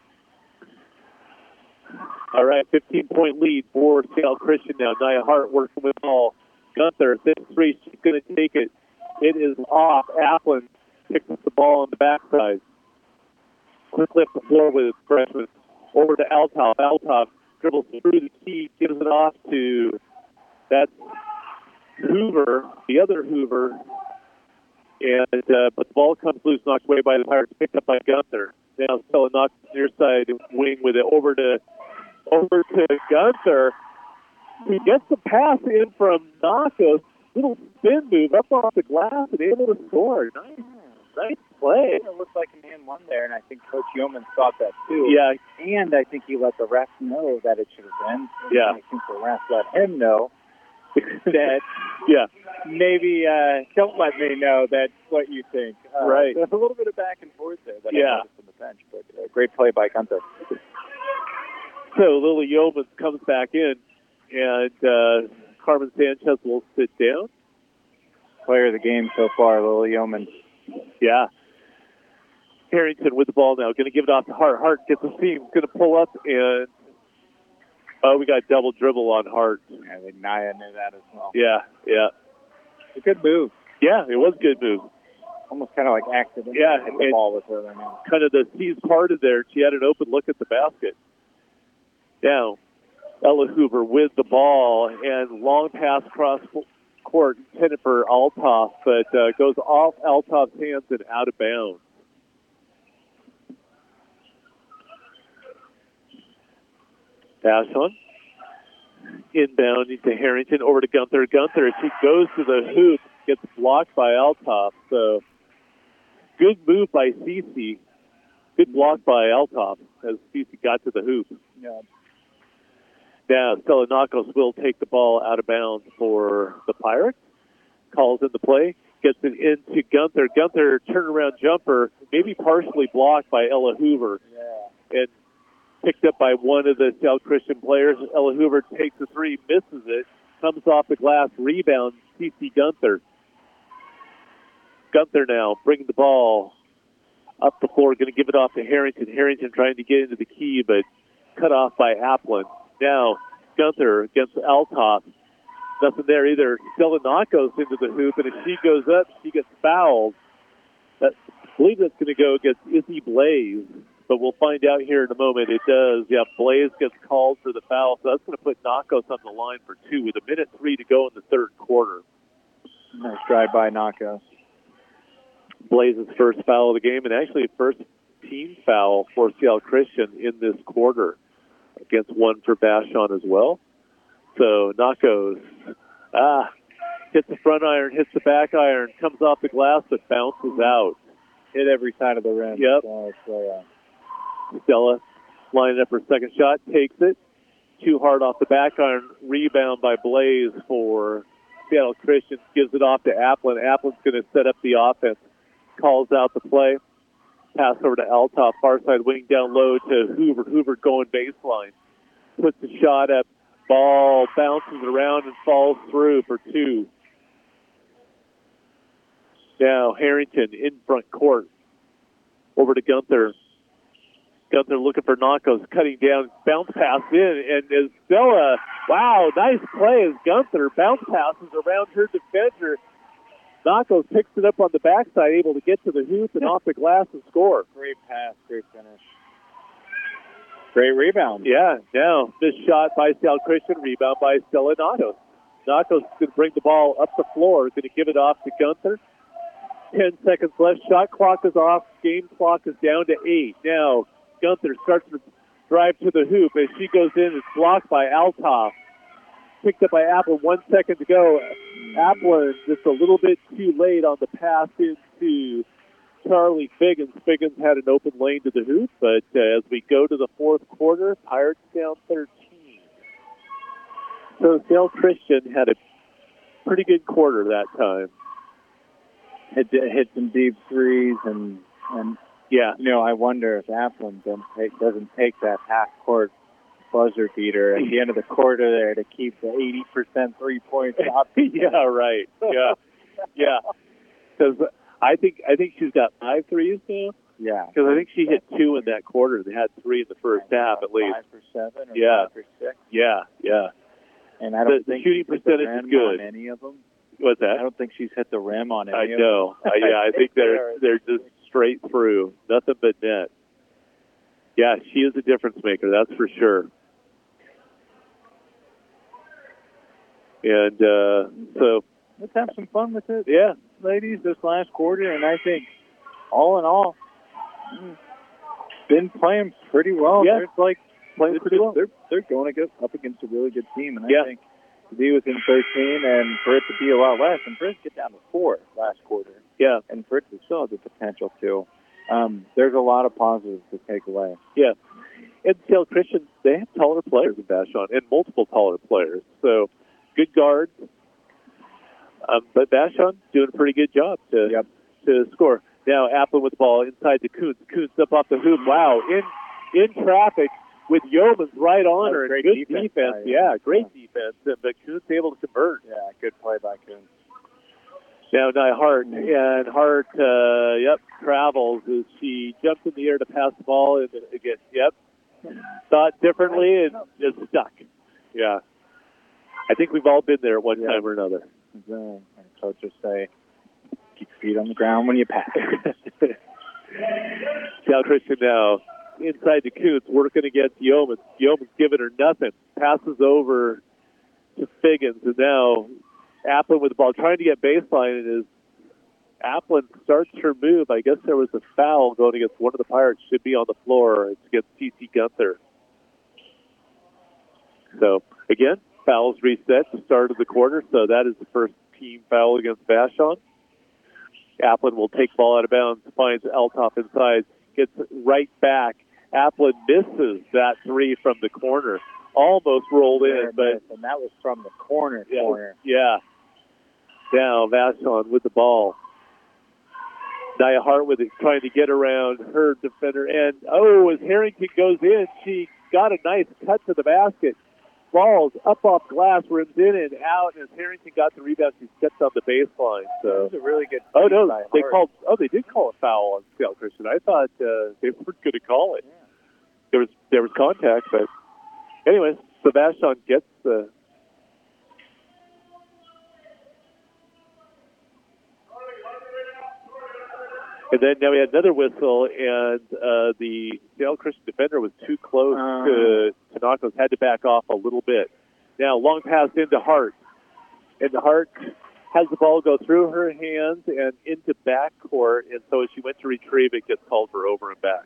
All right, fifteen-point lead for Seattle Christian now. Nia Hart working with ball. Gunther, this three, she's going to take it. It is off. Applin picks up the ball on the backside. Quickly up the floor with his freshman. Over to Althoff. Althoff dribbles through the key, gives it off to, that's Hoover, the other Hoover. And uh, but the ball comes loose, knocked away by the Pirates, picked up by Gunther. Now Stella knocks near side wing with it over to over to Gunther. He gets the pass in from Nakos. Little spin move up off the glass and able to score. Nice, Nice play. It looked like an and one there, and I think Coach Yeoman thought that too. Yeah. And I think he let the ref know that it should have been. Yeah. I think the ref let him know that yeah. maybe uh, don't let me know that's what you think. Uh, right. So a little bit of back and forth there that yeah. I noticed on the bench, but uh, great play by Gunther. So Lily Yeoman comes back in, and uh, Carmen Sanchez will sit down. Player of the game so far, Lily Yeoman. Yeah. Harrington with the ball now. Going to give it off to Hart. Hart gets a seam. Going to pull up, and oh, we got double dribble on Hart. I think Naya knew that as well. Yeah, yeah. It's a good move. Yeah, it was a good move. Almost kind of like accident. Yeah. Hit the ball with her there now. Kind of the C's parted there. She had an open look at the basket. Now, Ella Hoover with the ball, and long pass cross court intended for Althoff, but uh, goes off Althoff's hands and out of bounds. Vashon inbounding to Harrington, over to Gunther. Gunther, she goes to the hoop, gets blocked by Althoff. So good move by Cece. Good block by Althoff as Cece got to the hoop. Yeah. Now, Stelanakos will take the ball out of bounds for the Pirates. Calls in the play, gets it into Gunther. Gunther turnaround jumper, maybe partially blocked by Ella Hoover. Yeah. And picked up by one of the South Christian players. Ella Hoover takes the three, misses it, comes off the glass, rebound, C C Gunther. Gunther now bringing the ball up the floor, going to give it off to Harrington. Harrington trying to get into the key, but cut off by Applin. Now, Gunther against Althoff. Nothing there either. Stelanakos into the hoop, and if she goes up, she gets fouled. That, I believe that's going to go against Izzy Blaze, but we'll find out here in a moment. It does. Yeah, Blaze gets called for the foul, so that's going to put Nakos on the line for two with a minute three to go in the third quarter. Nice drive by Nakos. Blaze's first foul of the game, and actually first team foul for Seattle Christian in this quarter, against one for Vashon as well. So Nakos, ah, hits the front iron, hits the back iron, comes off the glass, but bounces out. Hit every side of the rim. Yep. So, so, uh, Stella lining up her second shot, takes it. Too hard off the back iron, rebound by Blaze for Seattle Christian, gives it off to Applin. Applin's going to set up the offense, calls out the play. Pass over to Althoff, far side wing down low to Hoover. Hoover going baseline. Puts the shot up. Ball bounces around and falls through for two. Now Harrington in front court. Over to Gunther. Gunther looking for Nakos, cutting down. Bounce pass in. And as Stella, wow, nice play as Gunther bounce passes around her defender. Nakos picks it up on the backside, able to get to the hoop and off the glass and score. Great pass, great finish. Great rebound. Yeah, now this shot by Seattle Christian, rebound by Stella Nakos. Nakos is going to bring the ball up the floor, going to give it off to Gunther. Ten seconds left, shot clock is off, game clock is down to eight. Now Gunther starts to drive to the hoop as she goes in, it's blocked by Althoff. Picked up by Applin, one second to go. Applin just a little bit too late on the pass into Charlie Figgins. Figgins had an open lane to the hoop, but uh, as we go to the fourth quarter, Pirates down thirteen. So Seattle Christian had a pretty good quarter that time. Hit, hit some deep threes, and, and yeah, you know, I wonder if Applin doesn't take, doesn't take that half-court buzzer beater at the end of the quarter there to keep the eighty percent three-point shot. Yeah, right. Yeah, yeah. Because I think I think she's got five threes now. Yeah. Because I think she hit two in that quarter. They had three in the first half at least. Five for seven or yeah. five for six. Yeah, yeah. And I don't the, think the shooting percentage is good. On any of them. What's that? I don't think she's hit the rim on any I of know. them. I know. Yeah, I think they're they're just straight through, nothing but net. Yeah, she is a difference maker. That's for sure. And uh, so let's have some fun with it, yeah, ladies. This last quarter, and I think all in all, been playing pretty well. Yeah, they're like playing pretty well. They're they're going up against a really good team, and yeah. I think to be within thirteen and for it to be a lot less, and for it to get down to four last quarter. Yeah. And Fritz still has the potential to. Um, there's a lot of positives to take away. Yeah. And Sale Christian, they have taller players in Vashon and multiple taller players. So good guards. Um, but Vashon doing a pretty good job to yep. to score. Now Applin with the ball inside to Kuntz. Kuntz up off the hoop. Wow. In in traffic with Yeomans right on her. Great good defense. defense. Uh, yeah. yeah, great yeah. defense. But Kuntz able to convert. Yeah, good play by Kuntz. Now Nia Hart, and Hart, uh, yep, travels as she jumps in the air to pass the ball, and again, yep, thought differently and just stuck. Yeah. I think we've all been there at one yeah. time or another. And coaches say, keep your feet on the ground when you pass. Cal Christian now inside to Kuntz, working against Yeomans. Yeomans giving her nothing. Passes over to Figgins, and now Applin with the ball, trying to get baseline, and as Applin starts her move, I guess there was a foul going against one of the Pirates. Should be on the floor. It's against T C Gunther. So, again, fouls reset to start of the quarter, so that is the first team foul against Vashon. Applin will take ball out of bounds, finds Althoff inside, gets right back. Applin misses that three from the corner. Almost rolled in, but... And that was from the corner yeah, corner. Yeah. Now Vashon with the ball. Nia Hart with it, trying to get around her defender. And, oh, as Harrington goes in, she got a nice cut to the basket. Falls up off glass, rims in and out. And as Harrington got the rebound, she stepped on the baseline. So that was a really good. Oh no, they Hart. called. Oh, they did call a foul on Sale Christian. I thought uh, they weren't going to call it. Yeah. There was there was contact, but anyways, Sebastian gets the. And then now we had another whistle, and uh, the Sale Christian defender was too close uh, to Tanakos, had to back off a little bit. Now, long pass into Hart. And Hart has the ball go through her hands and into backcourt, and so as she went to retrieve it, gets called for over and back.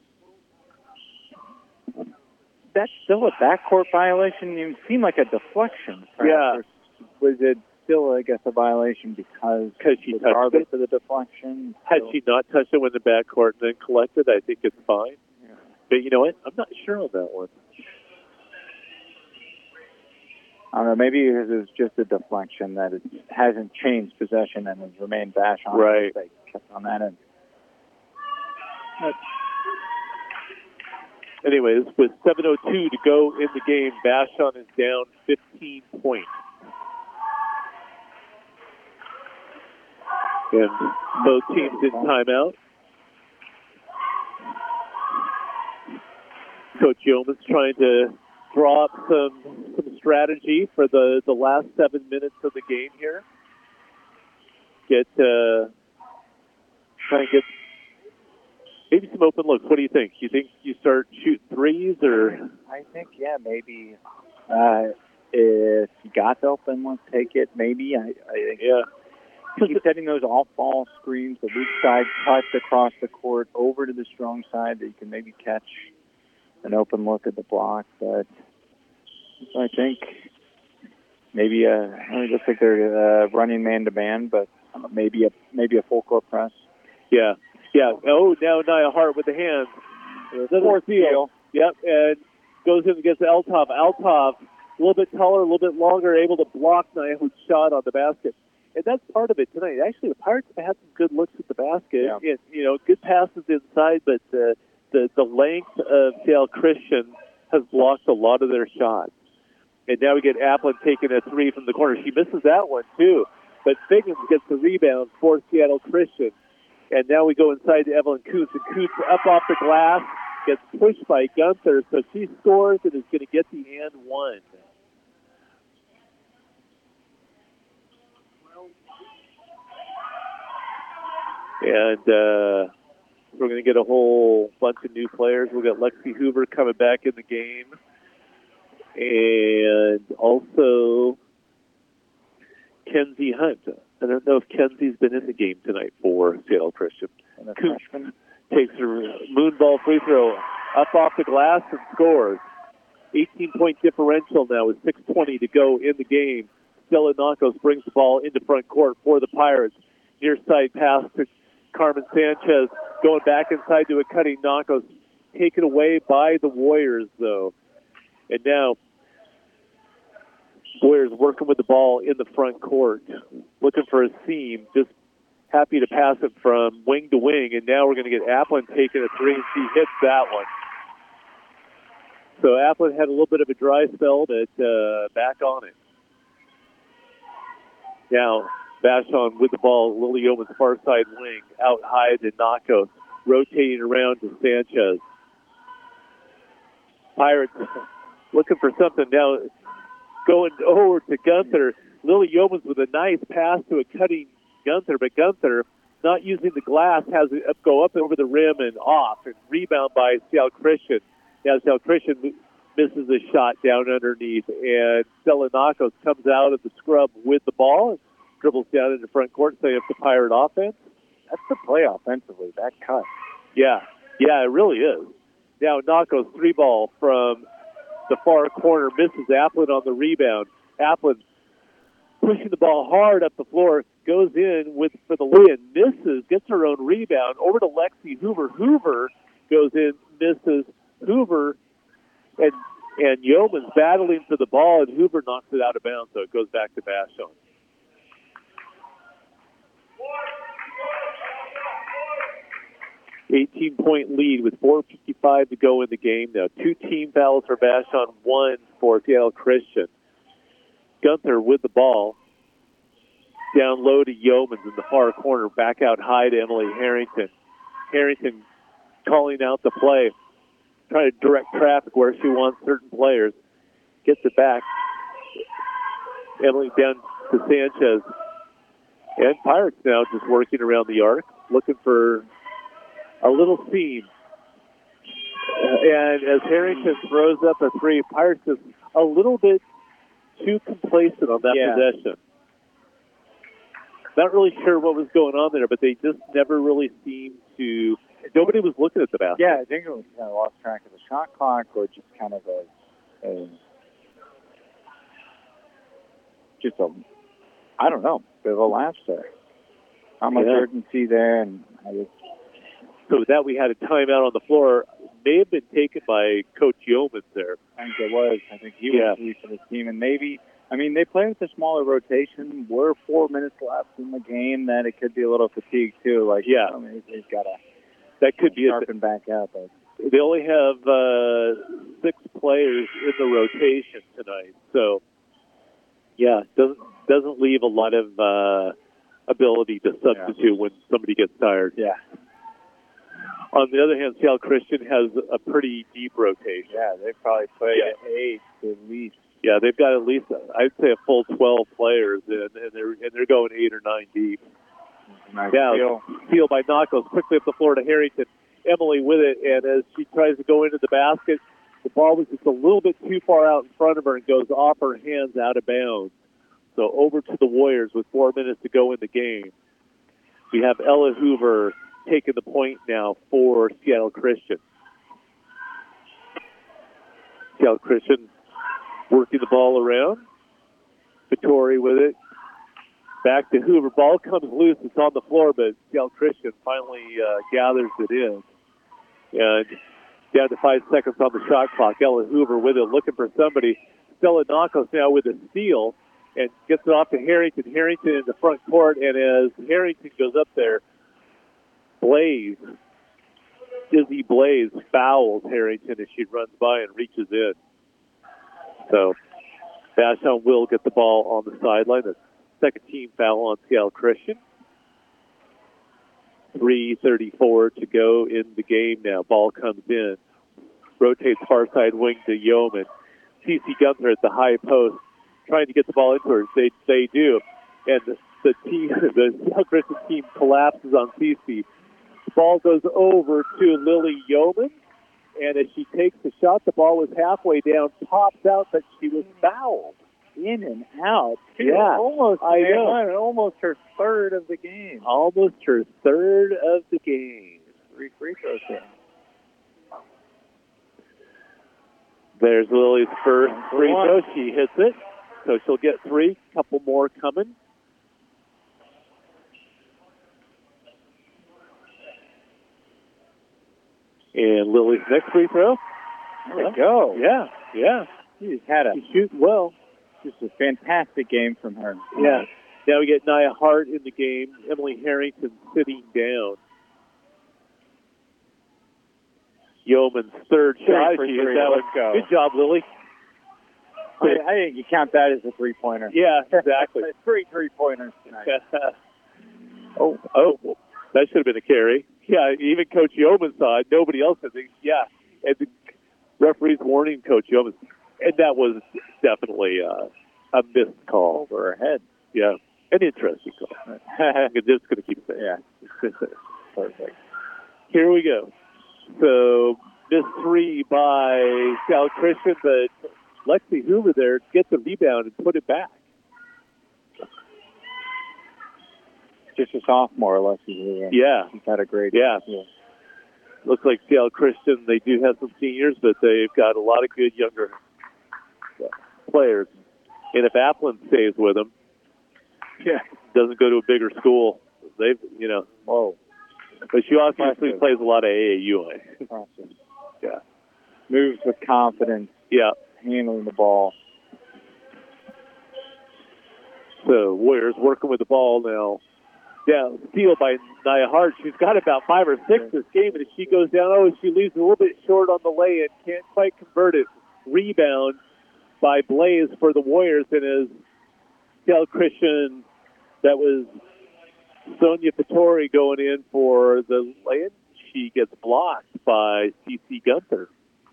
That's still a backcourt violation. It seemed like a deflection. Yeah. Was it still, I guess, a violation because she regardless touched it? of the deflection? Had so. she not touched it when the backcourt and then collected, I think it's fine. Yeah. But you know what? I'm not sure on that one. I don't know. Maybe it was just a deflection that it hasn't changed possession and has remained bash on. Right. They kept on that end. But, anyways, with seven oh two to go in the game, Vashon is down fifteen points. And both teams in timeout. Coach Yeomans trying to draw up some some strategy for the, the last seven minutes of the game here. Get uh, try and get maybe some open looks. What do you think? You think you start shooting threes, or? I think yeah, maybe uh, if you got the open look, take it. Maybe I, I think yeah. Keep setting those off-ball screens, the weak side cuts across the court over to the strong side that you can maybe catch an open look at the block. But I think maybe uh, it looks like they're uh, running man-to-man, but maybe a maybe a full-court press. Yeah, yeah. Oh, now Nia Hart with the hands. Another steal. Yep, and goes in against Althoff. Althoff, a little bit taller, a little bit longer, able to block Nia Hart's shot on the basket. And that's part of it tonight. Actually, the Pirates have had some good looks at the basket. Yeah. And, you know, good passes inside, but uh, the the length of Sale Christian has blocked a lot of their shots. And now we get Applin taking a three from the corner. She misses that one, too. But Figgins gets the rebound for Seattle Christian. And now we go inside to Evelyn Kuntz. And Kuntz up off the glass, gets pushed by Gunther. So she scores and is going to get the and one. And uh, we're going to get a whole bunch of new players. We've got Lexi Hoover coming back in the game. And also Kenzie Hunt. I don't know if Kenzie's been in the game tonight for Seattle Christian. And the Kuntz freshman takes her moonball free throw up off the glass and scores. eighteen-point differential now with six twenty to go in the game. Stella Nakos brings the ball into front court for the Pirates. near side pass to Carmen Sanchez, going back inside to a cutting Nakos. Taken away by the Warriors, though. And now, Warriors working with the ball in the front court, looking for a seam, just happy to pass it from wing to wing. And now we're going to get Applin taking a three, and she hits that one. So Applin had a little bit of a dry spell, but uh, back on it. Now, Vashon with the ball, Lily Yeoman's far side wing, out high to Nakos, rotating around to Sanchez. Pirates looking for something now, going over to Gunther. Lily Yeomans with a nice pass to a cutting Gunther, but Gunther, not using the glass, has it up, go up over the rim and off, and rebound by Seattle Christian. Now Seattle Christian misses a shot down underneath, and Stella Nakos comes out of the scrub with the ball and dribbles down into front court, setting up the Pirate offense. That's the play offensively, that cut. Yeah, yeah, it really is. Now Nakos three ball from the far corner, misses Applin on the rebound. Applin pushing the ball hard up the floor, goes in with for the win, misses, gets her own rebound, over to Lexi Hoover. Hoover goes in, misses. Hoover and and Yeoman's battling for the ball, and Hoover knocks it out of bounds, so it goes back to Vashon. eighteen-point lead with four fifty-five to go in the game now. Two team fouls for Vashon, one for Seattle Christian. Gunther with the ball. Down low to Yeomans in the far corner. Back out high to Emily Harrington. Harrington calling out the play. Trying to direct traffic where she wants certain players. Gets it back. Emily down to Sanchez. And Pirates now just working around the arc. Looking for a little seam. And as Harrington throws up a three, Pirates is a little bit too complacent on that yeah. possession. Not really sure what was going on there, but they just never really seemed to. Nobody was looking at the basket. Yeah, I think it was kind of lost track of the shot clock, or just kind of a, a just a, I don't know, bit of a lapse there. Not much yeah. urgency there, and I just. So with that, we had a timeout on the floor. May have been taken by Coach Yeomans there. I think it was. I think he yeah. was free for the team, and maybe. I mean, they play with a smaller rotation. We're four minutes left in the game. That it could be a little fatigue too. Like, yeah, I mean, he's got to. That could be sharpen back up. But they only have uh, six players in the rotation tonight, so yeah, doesn't doesn't leave a lot of uh, ability to substitute yeah. when somebody gets tired. Yeah. On the other hand, Seattle Christian has a pretty deep rotation. Yeah, they probably play yeah. eight at least. Yeah, they've got at least, I'd say, a full twelve players, and, and they're and they're going eight or nine deep. Nice now, steal. steal by Nakos, quickly up the floor to Harrington. Emily with it, and as she tries to go into the basket, the ball was just a little bit too far out in front of her and goes off her hands out of bounds. So over to the Warriors with four minutes to go in the game. We have Ella Hoover taking the point now for Seattle Christian. Seattle Christian working the ball around. Vittori with it. Back to Hoover. Ball comes loose. It's on the floor, but Seattle Christian finally uh, gathers it in. And down to five seconds on the shot clock. Ella Hoover with it, looking for somebody. Stella Nakos now with a steal and gets it off to Harrington. Harrington in the front court, and as Harrington goes up there, Blaze, Izzy Blaze fouls Harrington as she runs by and reaches in. So Vashon will get the ball on the sideline. The second team foul on Seattle Christian. three thirty-four to go in the game now. Ball comes in. Rotates far side wing to Yeoman. C C Gunther at the high post, trying to get the ball into her. They they do. And the, the team, the Seattle Christian team collapses on C C. The ball goes over to Lily Yeoman. And as she takes the shot, the ball was halfway down, pops out, but she was fouled. In and out. Too. Yeah, almost. I know. Almost her third of the game. Almost her third of the game. Three free throws in. There's Lily's first free throw. She hits it, so she'll get three. Couple more coming. And Lily's next free throw. There we go. Yeah, yeah. She just had a She shoots well. Just a fantastic game from her. Yeah. Now we get Nia Hart in the game. Emily Harrington sitting down. Yeoman's third shot. for She three. hit that Let's one. go. Good job, Lily. I, I think you count that as a three-pointer. Yeah, exactly. Three three-pointers tonight. oh, oh, that should have been a carry. Yeah, even Coach Yeoman saw it. Nobody else had it. Yeah, and the referee's warning Coach Yeoman. And that was definitely uh, a missed call. Over her head. Yeah, an interesting call. I'm just going to keep saying. Yeah. Perfect. Here we go. So, missed three by South Christian, but Lexi Hoover there gets the rebound and put it back. Just a sophomore, Lexi Hoover. Yeah. She's had a great Yeah. year. Looks like Seattle Christian, they do have some seniors, but they've got a lot of good younger players. And if Applin stays with them, yeah, doesn't go to a bigger school, they've, you know. Whoa. But she obviously Impressive. plays a lot of A A U. Awesome. Yeah. Moves with confidence. Yeah. Handling the ball. So Warriors working with the ball now. Yeah, steal by Nia Hart. She's got about five or six this game, and if she goes down, oh, she leaves a little bit short on the lay-in, can't quite convert it. Rebound by Blaze for the Warriors, and as Seattle Christian, that was Sonia Vittori going in for the lay-in. She gets blocked by C C Gunther.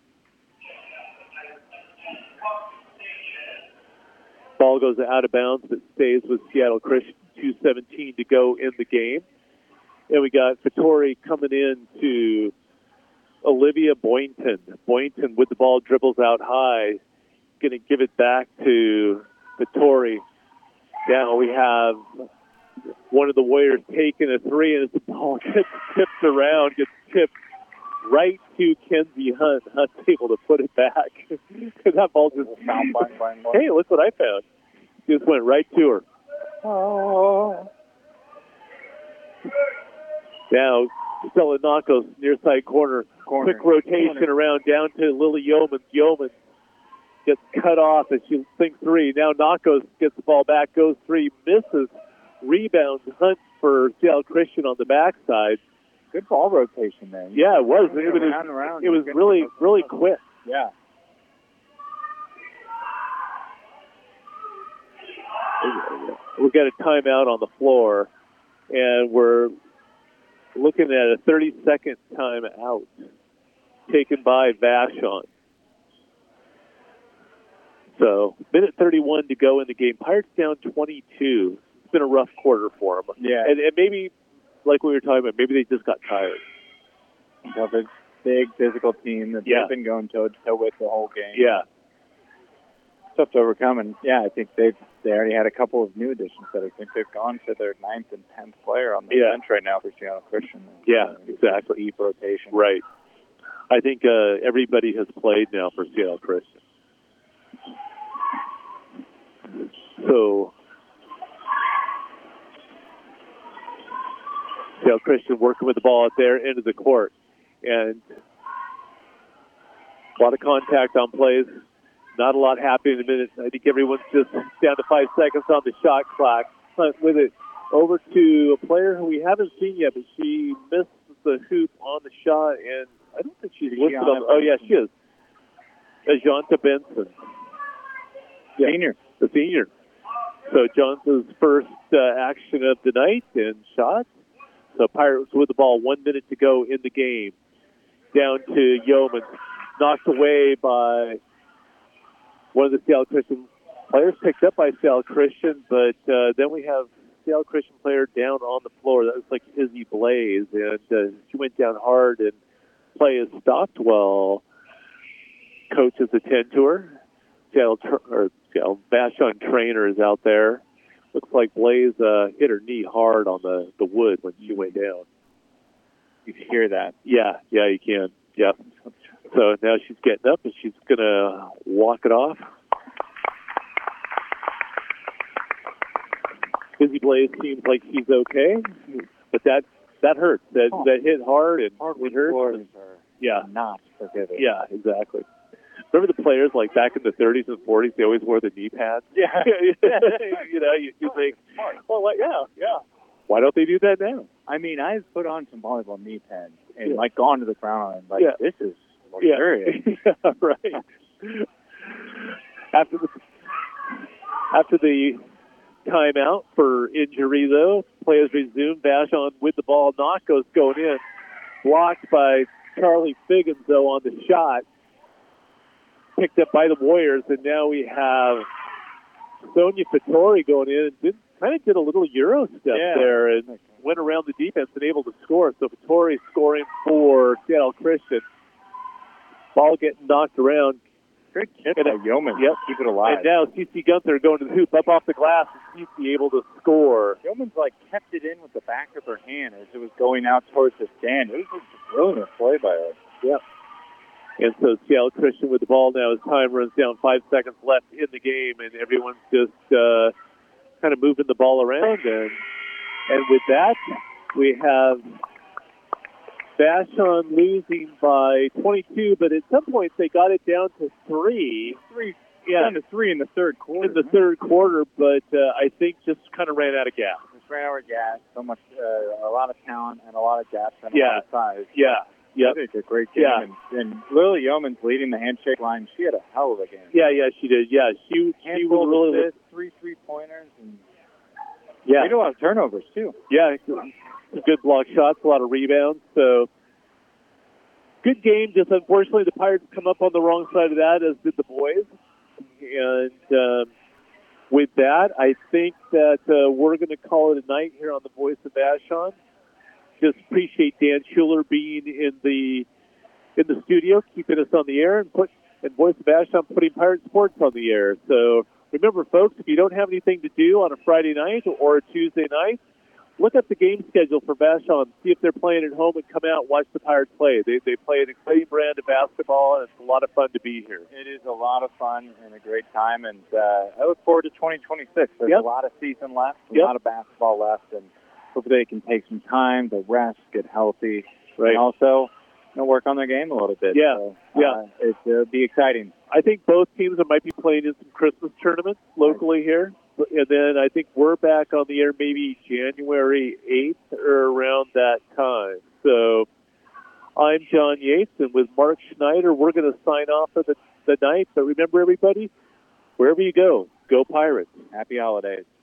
Ball goes out of bounds, but stays with Seattle Christian. two seventeen to go in the game. And we got Vittori coming in to Olivia Boynton. Boynton with the ball, dribbles out high. Going to give it back to Vittori. Now we have one of the Warriors taking a three, and as the ball gets tipped around, gets tipped right to Kenzie Hunt. Hunt's able to put it back. That ball just, hey, look what I found. Just went right to her. Oh. Now, Selenakos, near side corner. corner. Quick rotation corner. around down to Lily Yeoman. Yeoman gets cut off as she thinks three. Now Nakos gets the ball back, goes three, misses. Rebound Hunt for Seattle Christian on the backside. Good ball rotation there. Yeah, it was. It was, around, around. it was really, really quick. Yeah. We've got a timeout on the floor, and we're looking at a thirty-second timeout taken by Vashon. So, minute thirty-one to go in the game. Pirates down twenty-two. It's been a rough quarter for them. Yeah. And, and maybe, like we were talking about, maybe they just got tired. Well, it's a big physical team that Yeah. they've been going toe to toe with the whole game. Yeah. Tough to overcome, and yeah, I think they've they already had a couple of new additions that I think they've gone to their ninth and tenth player on the Yeah. bench right now for Seattle Christian. Yeah, uh, exactly. Deep rotation. Right. I think uh, everybody has played now for Seattle Christian. So, Seattle Christian working with the ball at their end of the court. And a lot of contact on plays. Not a lot happening in a minute. I think everyone's just down to five seconds on the shot clock. Hunt with it over to a player who we haven't seen yet, but she missed the hoop on the shot, and I don't think she's listed on. Oh, yeah, she is. Ajanta Benson. Yeah, Senior. The senior. So Ajanta's first uh, action of the night and shot. So Pirates with the ball, one minute to go in the game. Down to Yeoman. Knocked away by one of the Seattle Christian players, picked up by Seattle Christian, but uh, then we have Seattle Christian player down on the floor. That was like Izzy Blaze, and uh, she went down hard, and play is stopped while coaches attend to her. Seattle, or Seattle Vashon trainer is out there. Looks like Blaze uh, hit her knee hard on the, the wood when she went down. You can hear that. Yeah, yeah, you can. Yeah. So now she's getting up and she's going to walk it off. Busy Blaze seems like she's okay, but that that hurts. That Oh. that hit hard and Hard it hurts. floor And, is her. Yeah. not prohibited. Yeah, exactly. Remember the players, like, back in the thirties and forties, they always wore the knee pads? Yeah. you know, you, you think, well, like, yeah, yeah. Why don't they do that now? I mean, I've put on some volleyball knee pads and, Yeah. like, gone to the ground and, like, Yeah. this is luxurious. Yeah, yeah right. After the, after the timeout for injury, though, players resume. Vashon with the ball. Knock goes going in. Blocked by Charlie Figgins, though, on the shot. Picked up by the Warriors, and now we have Sonia Fattori going in and did, kind of did a little Euro step Yeah. there and went around the defense and able to score. So Fattori scoring for Seattle Christian. Ball getting knocked around. Great kick And by it- Yeoman. Yep. Keep it alive. And now C C Gunther going to the hoop, up off the glass, and C C able to score. Yeoman's, like, kept it in with the back of her hand as it was going out towards the stand. It was just a brilliant play by her. Yep. And so Seattle Christian with the ball now as time runs down, five seconds left in the game, and everyone's just uh, kind of moving the ball around. And, and with that, we have Vashon losing by twenty-two, but at some point they got it down to three. Three, Yeah, down to three in the third quarter. in the third quarter, but uh, I think just kind of ran out of gas. Just ran out of gas. So much, uh, a lot of talent and a lot of gas and a Yeah. lot of size. Yeah, yeah, I think a great game. Yeah. And, and Lily Yeoman's leading the handshake line. She had a hell of a game. yeah, yeah. She did. Yeah, she she Handful was really of assists, three three pointers, and yeah. made a lot of turnovers too. Yeah, some good block shots, a lot of rebounds. So good game. Just unfortunately, the Pirates come up on the wrong side of that, as did the boys. And um, with that, I think that uh, we're going to call it a night here on the Voice of Vashon. Just appreciate Dan Schuler being in the in the studio, keeping us on the air, and put and Voice of Vashon putting Pirate Sports on the air. So remember, folks, if you don't have anything to do on a Friday night or a Tuesday night, look up the game schedule for Vashon. See if they're playing at home and come out and watch the Pirates play. They they play an exciting brand of basketball, and it's a lot of fun to be here. It is a lot of fun and a great time, and uh, I look forward to twenty twenty-six. There's Yep. a lot of season left, a Yep. lot of basketball left, and hopefully they can take some time to rest, get healthy, Right. and also you know, work on their game a little bit. Yeah. So, Yeah. uh, it, it'll be exciting. I think both teams might be playing in some Christmas tournaments locally here. And then I think we're back on the air maybe January eighth or around that time. So I'm John Yates, and with Mark Schneider, we're going to sign off for the, the night. But remember, everybody, wherever you go, go Pirates. Happy holidays.